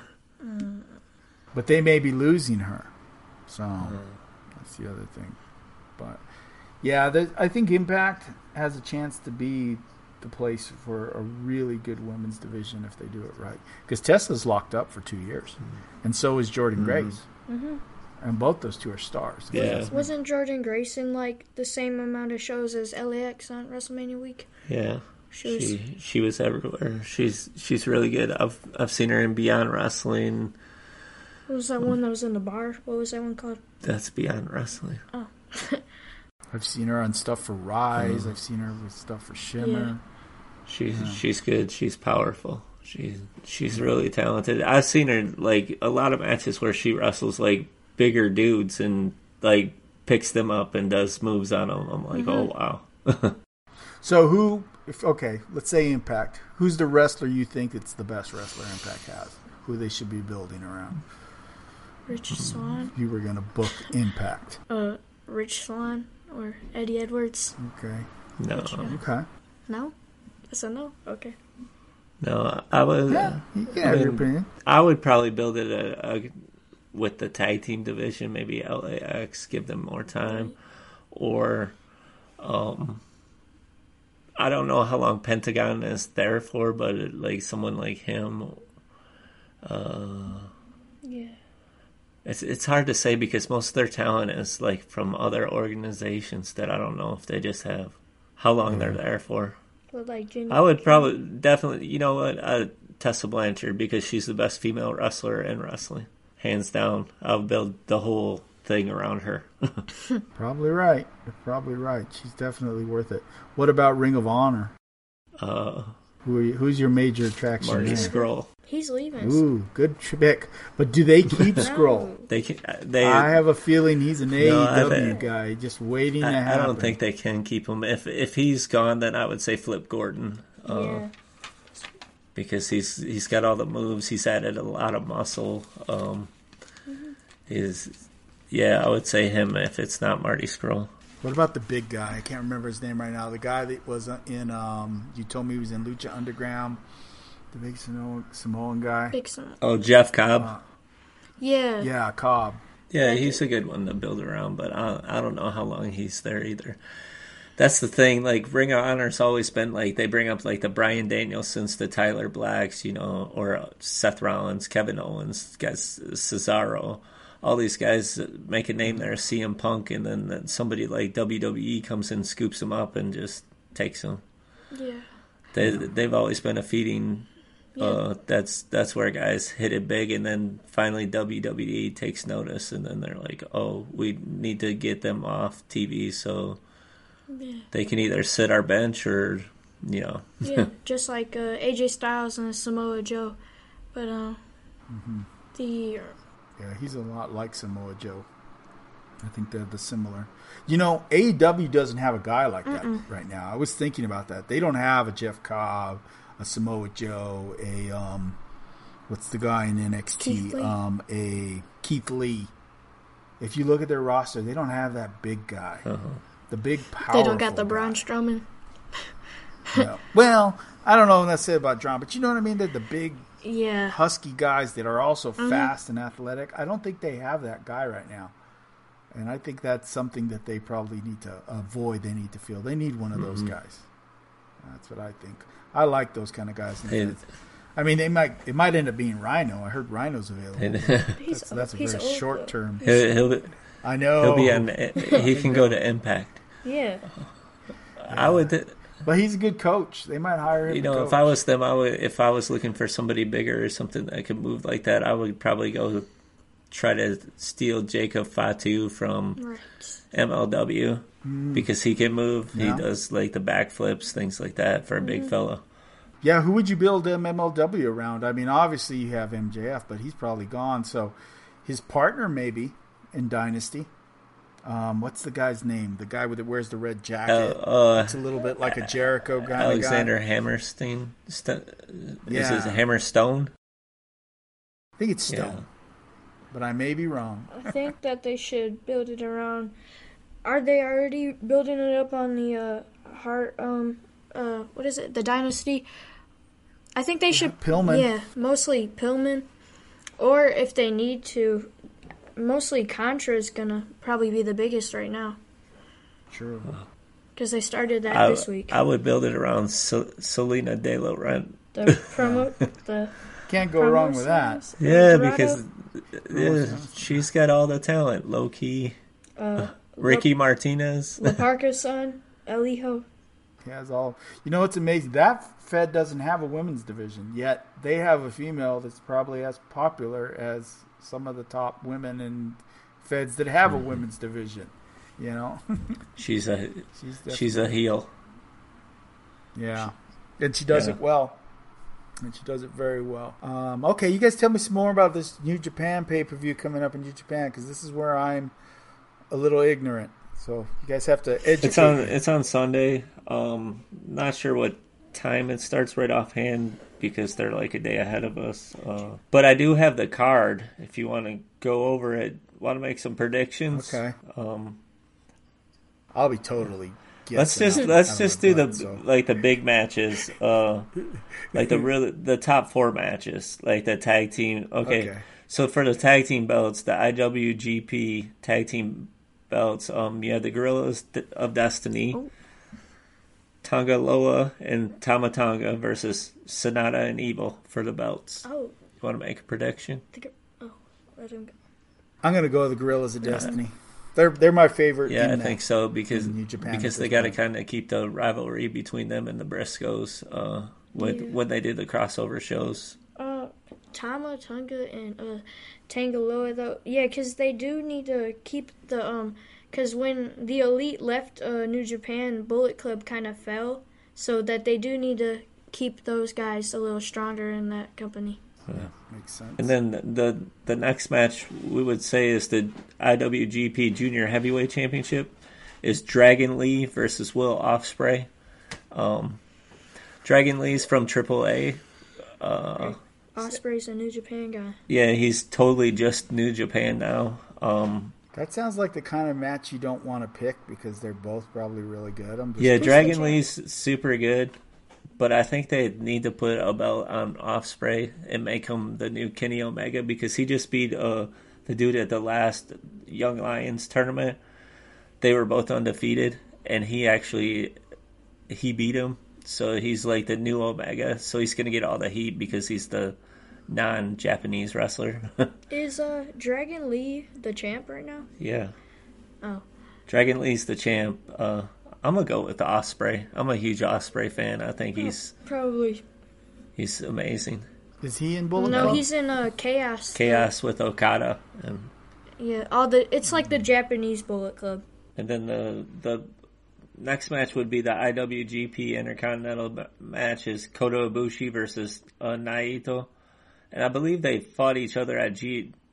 But they may be losing her. So, that's the other thing. But, yeah, there, I think Impact has a chance to be the place for a really good women's division if they do it right. Because Tessa's locked up for two years. Mm-hmm. And so is Jordan Mm-hmm. Grace. Mm-hmm. And both those two are stars. Yeah. Wasn't Jordan Grace in like the same amount of shows as L A X on WrestleMania week? Yeah, She was. she she was everywhere. She's she's really good. I've I've seen her in Beyond Wrestling. What was that one that was in the bar? What was that one called? That's Beyond Wrestling. Oh. I've seen her on stuff for Rise. Mhm. I've seen her with stuff for Shimmer. She's Yeah. she's good. She's powerful. She's she's really talented. I've seen her like a lot of matches where she wrestles like bigger dudes and like picks them up and does moves on them. I'm like, Mhm. oh wow. So who, if, okay, let's say Impact. Who's the wrestler you think it's the best wrestler Impact has? Who they should be building around? Rich Swann. You were going to book Impact. Uh, Rich Swann or Eddie Edwards. Okay. No, Okay. No? That's a no? Okay. no. I was. Yeah, you can I have your mean, opinion. I would probably build it a, a, with the tag team division, maybe L A X, give them more time, or um, I don't know how long Pentagon is there for, but it, like someone like him, uh, Yeah. it's it's hard to say because most of their talent is like from other organizations that I don't know if they just have how long they're there for. But like Jimmy. I would probably definitely, you know what, uh, Tessa Blanchard because she's the best female wrestler in wrestling, hands down. I'll build the whole thing around her. Probably right. You're probably right. She's definitely worth it. What about Ring of Honor? uh, Who are you, who's your major attraction Marty there? Scurll. He's leaving. Ooh, good pick. But do they keep Scroll? They can. They. I have a feeling he's an A E No, I W bet- guy, just waiting to I, I happen. don't think they can keep him. If if he's gone, then I would say Flip Gordon. Uh, Yeah. Because he's he's got all the moves. He's added a lot of muscle. Um, is yeah, I would say him if it's not Marty Scurll. What about the big guy? I can't remember his name right now. The guy that was in, um, you told me he was in Lucha Underground. The big Samoan, Samoan guy. Big son. Oh, Jeff Cobb. Uh, Yeah. Yeah, Cobb. Yeah, he's a good one to build around, but I, I don't know how long he's there either. That's the thing. Like Ring of Honor's always been like they bring up like the Bryan Danielsons, the Tyler Blacks, you know, or Seth Rollins, Kevin Owens, guys, Cesaro. All these guys make a name there, C M Punk, and then somebody like W W E comes in, scoops them up, and just takes them. Yeah. They they've always been a feeding. Yeah. Uh, that's that's where guys hit it big, and then finally W W E takes notice, and then they're like, "Oh, we need to get them off T V so Yeah. they can either sit our bench or, you know." Yeah. Just like uh, A J Styles and Samoa Joe. But uh, Mm-hmm. the Yeah, he's a lot like Samoa Joe. I think they're the similar. You know, A E W doesn't have a guy like that Mm-mm. right now. I was thinking about that. They don't have a Jeff Cobb, a Samoa Joe, a um, what's the guy in N X T? Keith Lee. Um, a Keith Lee. If you look at their roster, they don't have that big guy. Uh-huh. The big powerful They don't got the guy. Braun Strowman. No. Well, I don't know what I said about John, but you know what I mean? They're the big, Yeah. husky guys that are also Mhm. fast and athletic. I don't think they have that guy right now. And I think that's something that they probably need to avoid. They need to feel. They need one of those Mhm. guys. That's what I think. I like those kind of guys. in And- Feds. I mean, they might. It might end up being Rhino. I heard Rhino's available. And He's, That's, that's a he's very old, short though. term. he'll, he'll, be, I know. he'll be on. He can go to Impact. Yeah. I would. But he's a good coach. They might hire him. You to know, coach. if I was them, I would. If I was looking for somebody bigger or something that could move like that, I would probably go try to steal Jacob Fatu from Right. M L W because he can move. Yeah. He does like the backflips, things like that for a big fella. Yeah, who would you build um, M L W around? I mean, obviously you have M J F, but he's probably gone. So his partner maybe in Dynasty. Um, what's the guy's name? The guy with that wears the red jacket. Uh, uh, It's a little bit like a Jericho kind Alexander of guy. Hammerstein. St- Yeah. Is it Hammerstone? I think it's Stone, Yeah. but I may be wrong. I think that they should build it around. Are they already building it up on the uh, heart? Um, uh, what is it? The Dynasty. I think they should. Pillman. Yeah, mostly Pillman, or if they need to, mostly Contra is gonna probably be the biggest right now True. because they started that I, this week. I would build it around Sel- Selena De La Rent. the promo, the Can't go promo wrong with that. series, Yeah, Dorado, because yeah, she's got all the talent. Low key, uh, Ricky Martinez. La Parca's son, Elijo. He has all. You know what's amazing? That Fed doesn't have a women's division yet. They have a female that's probably as popular as some of the top women in Feds that have a women's division. You know, She's a she's she's a heel. yeah, and she does Yeah. it well. And she does it very well. Um, okay, you guys tell me some more about this New Japan pay per view coming up in New Japan because this is where I'm a little ignorant. So you guys have to educate. It's on me. it's on Sunday. Um, not sure what time it starts right offhand because they're like a day ahead of us. Uh, but I do have the card if you want to go over it. Want to make some predictions? Okay. Um, I'll be totally. let's guessing just out- let's out of just my do the butt, so. like the big matches. Uh, like the real the top four matches, like the tag team. Okay. Okay. So for the tag team belts, the I W G P tag team belts, um, you have the Gorillas of Destiny, Oh. Tonga Loa and Tama Tonga versus Sonata and Evil for the belts. Oh, You want to make a prediction? the, oh, let him go. I'm gonna go with the Gorillas of Destiny. They're they're my favorite. Yeah, in I that. think so because in New Japan because at they this got to point. kind of keep the rivalry between them and the Briscoes uh, when Yeah. when they did the crossover shows. Uh, Tama, Tonga, and uh, Tangaloa though. Yeah, because they do need to keep the um. Because when the Elite left uh, New Japan, Bullet Club kind of fell, so that they do need to keep those guys a little stronger in that company. Makes sense. And then the the next match we would say is the I W G P Junior Heavyweight Championship is Dragon Lee versus Will Ospreay. Um, Dragon Lee's from triple A. Uh, Osprey's a New Japan guy. yeah, he's totally just New Japan now. Um, That sounds like the kind of match you don't want to pick because they're both probably really good. I'm just yeah, Who's the Dragon champ? Lee's super good, but I think they need to put a belt on Ospreay and make him the new Kenny Omega because he just beat uh, the dude at the last Young Lions tournament. They were both undefeated, and he actually he beat him. So he's like the new Omega. So he's gonna get all the heat because he's the non-Japanese wrestler. Is uh Dragon Lee the champ right now? Yeah. Oh. Dragon Lee's the champ. Uh, I'm gonna go with the Ospreay. I'm a huge Ospreay fan. I think he's Probably. he's amazing. Is he in Bullet No, Club? he's in uh Chaos. Chaos with Okada, and Yeah, all the it's like the Japanese Bullet Club. and then the the next match would be the I W G P Intercontinental ma- match is Kota Ibushi versus uh, Naito, and I believe they fought each other at G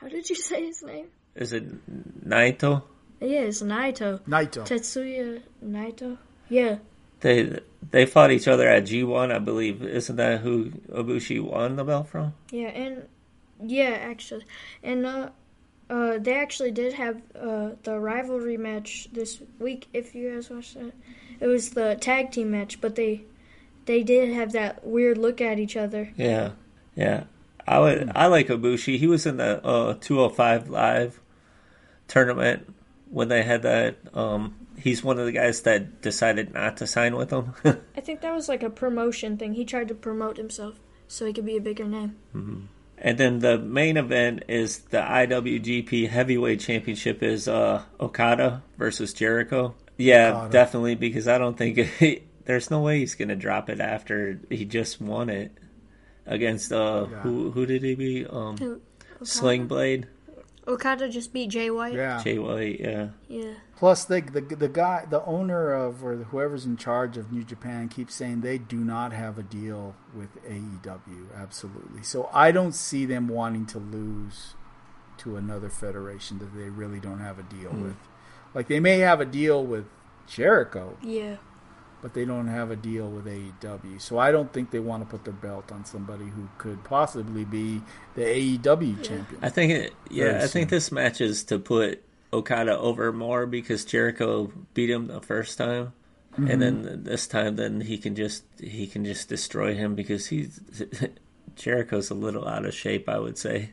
How did you say his name? Is it Naito? Yeah, it's Naito. Naito. Tetsuya Naito. Yeah. They they fought each other at G one, I believe. Isn't that who Ibushi won the belt from? Yeah, and yeah, actually, and uh, uh, they actually did have uh the rivalry match this week. If you guys watched that, it was the tag team match, but they they did have that weird look at each other. Yeah, yeah. I would I like Ibushi. He was in the uh, two oh five Live tournament when they had that. Um, he's one of the guys that decided not to sign with them. I think that was like a promotion thing. He tried to promote himself so he could be a bigger name. Mm-hmm. And then the main event is the I W G P Heavyweight Championship is uh, Okada versus Jericho. Yeah, Okada. Definitely, because I don't think he, there's no way he's going to drop it after he just won it against uh yeah. who who did he beat? Um, who? Sling Blade. Okada just beat Jay White. Yeah, Jay White. Yeah. Yeah. Plus, the, the the guy, the owner of or whoever's in charge of New Japan keeps saying they do not have a deal with A E W. Absolutely. So I don't see them wanting to lose to another federation that they really don't have a deal mm. with. Like they may have a deal with Jericho. Yeah. But they don't have a deal with A E W. So I don't think they want to put their belt on somebody who could possibly be the A E W yeah. champion. I think it, yeah, I think this match is to put Okada over more because Jericho beat him the first time. Mm-hmm. And then this time then he can just he can just destroy him because he's Jericho's a little out of shape, I would say.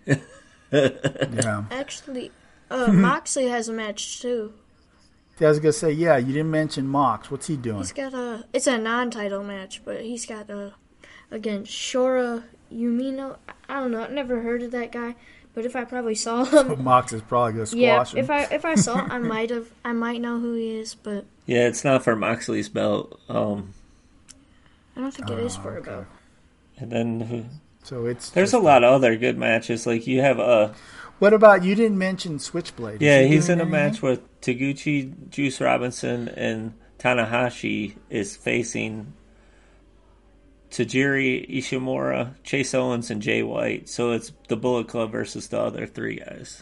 yeah. Actually, uh, Moxley has a match too. I was gonna say, yeah, you didn't mention Mox. What's he doing? He's got a. It's a non-title match, but he's got a against Shora Umino. I don't know. I've never heard of that guy, but if I probably saw him, Mox is probably gonna squash yeah, him. if I if I saw, him, I might have. I might know who he is, but yeah, it's not for Moxley's belt. Um, I don't think it oh, is for okay. a belt. And then, so it's there's a lot of other good matches. Like you have a. Uh, What about, you didn't mention Switchblade. Yeah, he he's in a anything? match with Taguchi, Juice Robinson, and Tanahashi is facing Tajiri Ishimura, Chase Owens, and Jay White. So it's the Bullet Club versus the other three guys.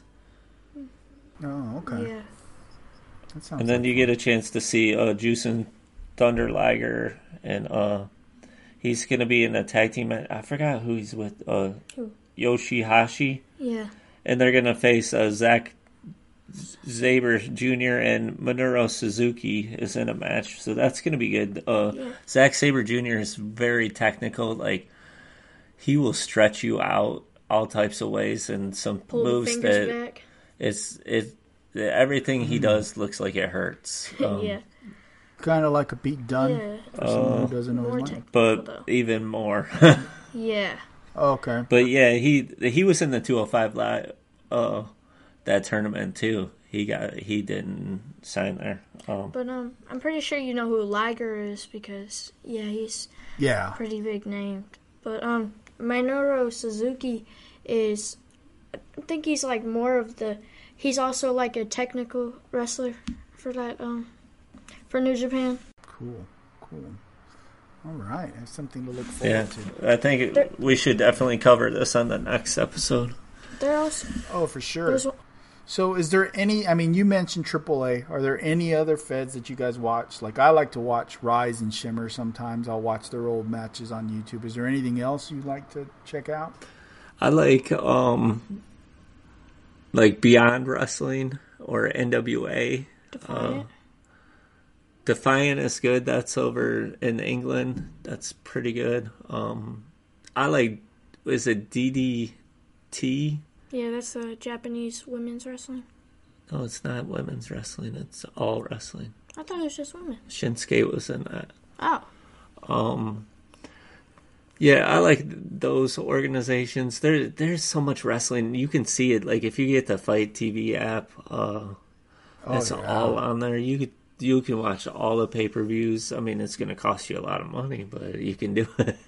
Oh, okay. Yeah. That sounds and then like you fun. get a chance to see uh, Juice and Thunder Liger, and uh, he's going to be in a tag team. I forgot who he's with. Uh, who? Yoshihashi. Yeah. And they're going to face uh, Zack Sabre Junior and Minoru Suzuki is in a match. So that's going to be good. Uh, yeah. Zack Sabre Junior is very technical. Like, he will stretch you out all types of ways and some Pull moves the fingers that back. it's it everything he does looks like it hurts. Um, yeah. Kind of like a Pete Dunne yeah. for someone uh, who doesn't know his mind. But though. even more. yeah. Okay. But yeah, he he was in the two oh five Live, uh, that tournament too. He got he didn't sign there. Um, but um, I'm pretty sure you know who Liger is because yeah, he's yeah pretty big name. But um, Minoru Suzuki is, I think he's like more of the. He's also like a technical wrestler for that um, for New Japan. Cool, cool. All right, that's something to look forward yeah, to. I think it, we should definitely cover this on the next episode. They're also oh, for sure. So, is there any? I mean, you mentioned triple A. Are there any other feds that you guys watch? Like, I like to watch Rise and Shimmer. Sometimes I'll watch their old matches on YouTube. Is there anything else you'd like to check out? I like um, like Beyond Wrestling or N W A. Defiant. Uh, Defiant is good. That's over in England. That's pretty good. Um, I like, is it D D T? Yeah, that's uh, Japanese women's wrestling. No, it's not women's wrestling. It's all wrestling. I thought it was just women. Shinsuke was in that. Oh. Um. Yeah, I like those organizations. There, there's so much wrestling. You can see it. Like, if you get the Fight T V app, uh, oh, it's yeah. all on there. You could. You can watch all the pay-per-views. I mean, it's going to cost you a lot of money, but you can do it.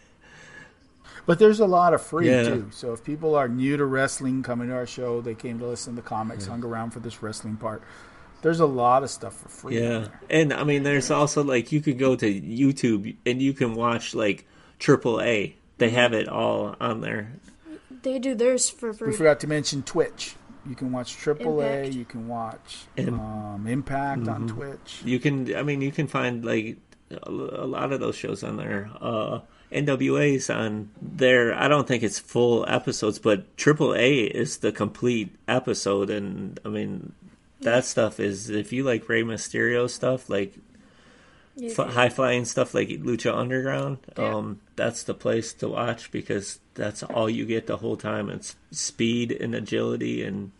But there's a lot of free, yeah. too. So if people are new to wrestling, coming to our show, they came to listen to the comics, yeah. hung around for this wrestling part. There's a lot of stuff for free. Yeah. And, I mean, there's also, like, you could go to YouTube and you can watch, like, triple A. They have it all on there. They do theirs for free. We forgot to mention Twitch. You can watch Triple A. Impact. You can watch Im- um, Impact Mhm. on Twitch. You can, I mean, you can find like a, a lot of those shows on there. Uh, N W A's on there. I don't think it's full episodes, but Triple A is the complete episode. And I mean, that stuff is, if you like Rey Mysterio stuff, like Yeah, f- high flying stuff like Lucha Underground, Yeah. um, that's the place to watch because that's all you get the whole time. It's speed and agility and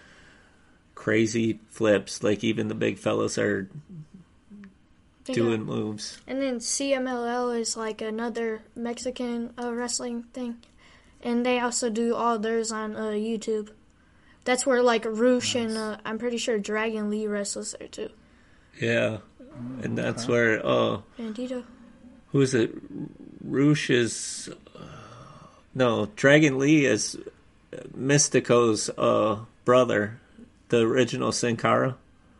crazy flips. Like even the big fellas are they doing got- moves. And then C M L L is like another Mexican uh, wrestling thing, and they also do all theirs on uh, YouTube. That's where like Roosh and uh, I'm pretty sure Dragon Lee wrestles there too. Yeah, and that's where uh, Bandito. who is it? Roosh is uh, no Dragon Lee is Mystico's uh, brother, the original Sin Cara.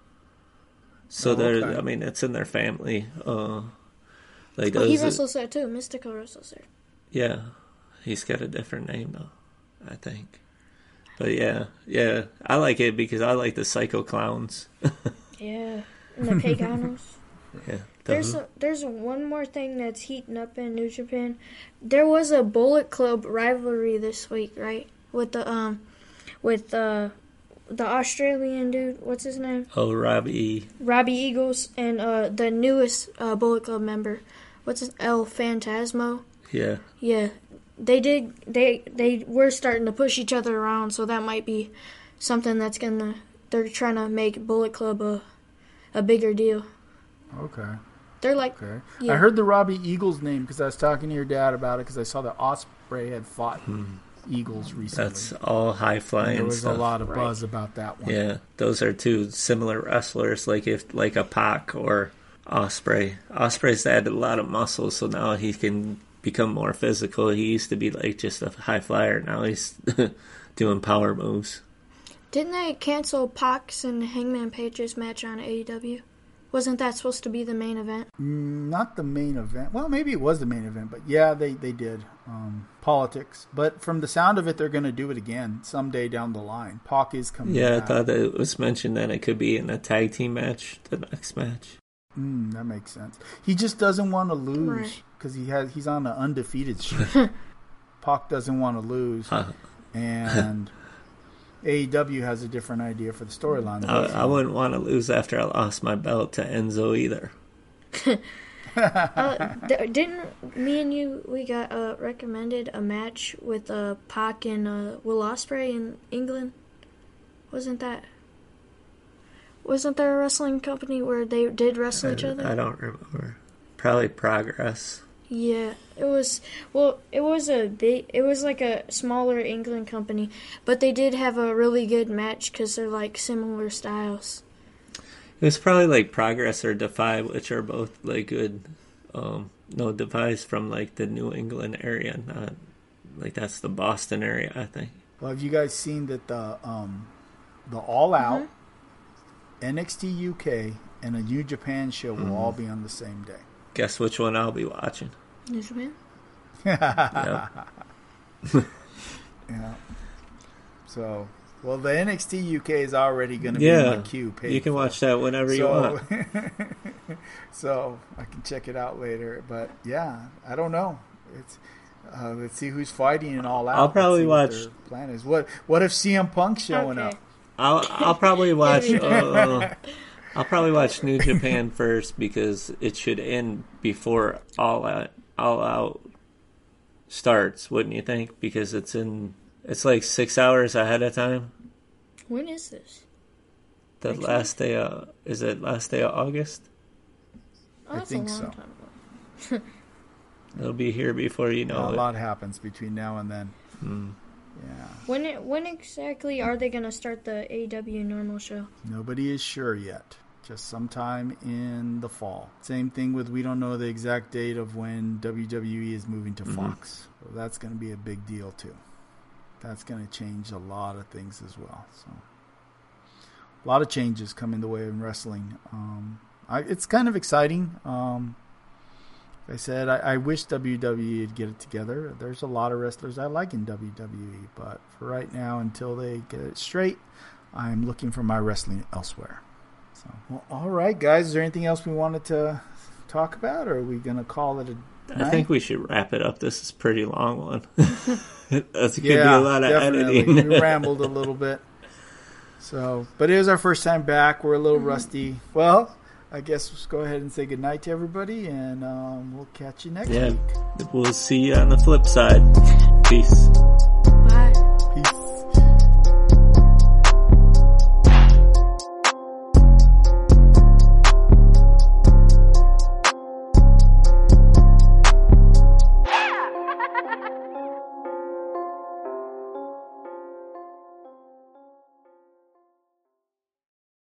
So Oh, they're, okay. I mean, it's in their family. Uh, like Oh, he those, wrestles there too. Mystico wrestles there. yeah, he's got a different name though, I think. But yeah, yeah, I like it because I like the Psycho Clowns. Yeah, and the Paganos. Yeah, There's a, there's one more thing that's heating up in New Japan. There was a Bullet Club rivalry this week, right? With the um, with uh, the Australian dude. What's his name? oh Robbie. Robbie Eagles and uh, the newest uh, Bullet Club member. What's his El Phantasmo? Yeah, Yeah, they did. They they were starting to push each other around, so that might be something that's gonna. They're trying to make Bullet Club a a bigger deal. Okay. They're like, Okay. Yeah. I heard the Robbie Eagles name because I was talking to your dad about it because I saw that Osprey had fought Eagles recently. that's all high And flying there was stuff. a lot of Right. buzz about that one. Yeah, those are two similar wrestlers, like if like a Pac or Osprey. Osprey's added a lot of muscle, so now he can become more physical. He used to be like just a high flyer. Now he's doing power moves. didn't they cancel Pacs and Hangman Page's match on A E W? Wasn't that supposed to be the main event? Mm, Not the main event. Well, maybe it was the main event, but yeah, they, they did. Um, politics. But from the sound of it, they're going to do it again someday down the line. Pac is coming Yeah, I back. thought that it was mentioned that it could be in a tag team match, the next match. Mm, that makes sense. He just doesn't want to lose Right. because he has he's on an undefeated streak. Pac doesn't want to lose, Huh. and A E W has a different idea for the storyline. I, I wouldn't want to lose after I lost my belt to Enzo either. uh, th- didn't me and you we got uh, recommended a match with uh, Pac and uh, Will Ospreay in England? Wasn't that? Wasn't there a wrestling company where they did wrestle each I, other? I don't remember. Probably Progress. Yeah, it was. Well, it was a big. It was like a smaller England company, but they did have a really good match because they're like similar styles. It was probably like Progress or Defy, which are both like good. Um, no, Defy's from like the New England area, not like that's the Boston area, I think. Well, have you guys seen that the um, the All Out, Mm-hmm. N X T U K, and a New Japan show will all be on the same day? Guess which one I'll be watching. New Japan. Yep. Yeah. So, well, the N X T U K is already going to be Yeah, in my queue. paid you can for. watch that whenever you So, want. so I can check it out later. But yeah, I don't know. It's uh, let's see who's fighting and all out. I'll probably Let's see watch- what their plan is. What What if C M Punk's showing Okay. up? I'll I'll probably watch. Yeah, me too. Uh, I'll probably watch New Japan first because it should end before All Out All Out starts, wouldn't you think? Because it's in it's like six hours ahead of time. When is this? The Next last day of is it last day of August? Oh, I that's think a long so. time ago. It'll be here before you know Yeah, a it. lot happens between now and then. Hmm. Yeah. When it, when exactly are they gonna start the A E W normal show? Nobody is sure yet. Just sometime in the fall. Same thing with we don't know the exact date of when W W E is moving to Mhm. Fox. So that's going to be a big deal too. That's going to change a lot of things as well. So a lot of changes coming the way in wrestling. Um, I, it's kind of exciting. Um, Like I said, I, I wish W W E would get it together. There's a lot of wrestlers I like in W W E, but for right now, until they get it straight, I'm looking for my wrestling elsewhere. So, well, all right, guys. Is there anything else we wanted to talk about, or are we going to call it a night? I think we should wrap it up. This is a pretty long one. That's could yeah, be a lot of definitely. editing. We rambled a little bit. So, but it is our first time back. We're a little rusty. Well, I guess let's go ahead and say goodnight to everybody, and um, we'll catch you next yeah, week. We'll see you on the flip side. Peace.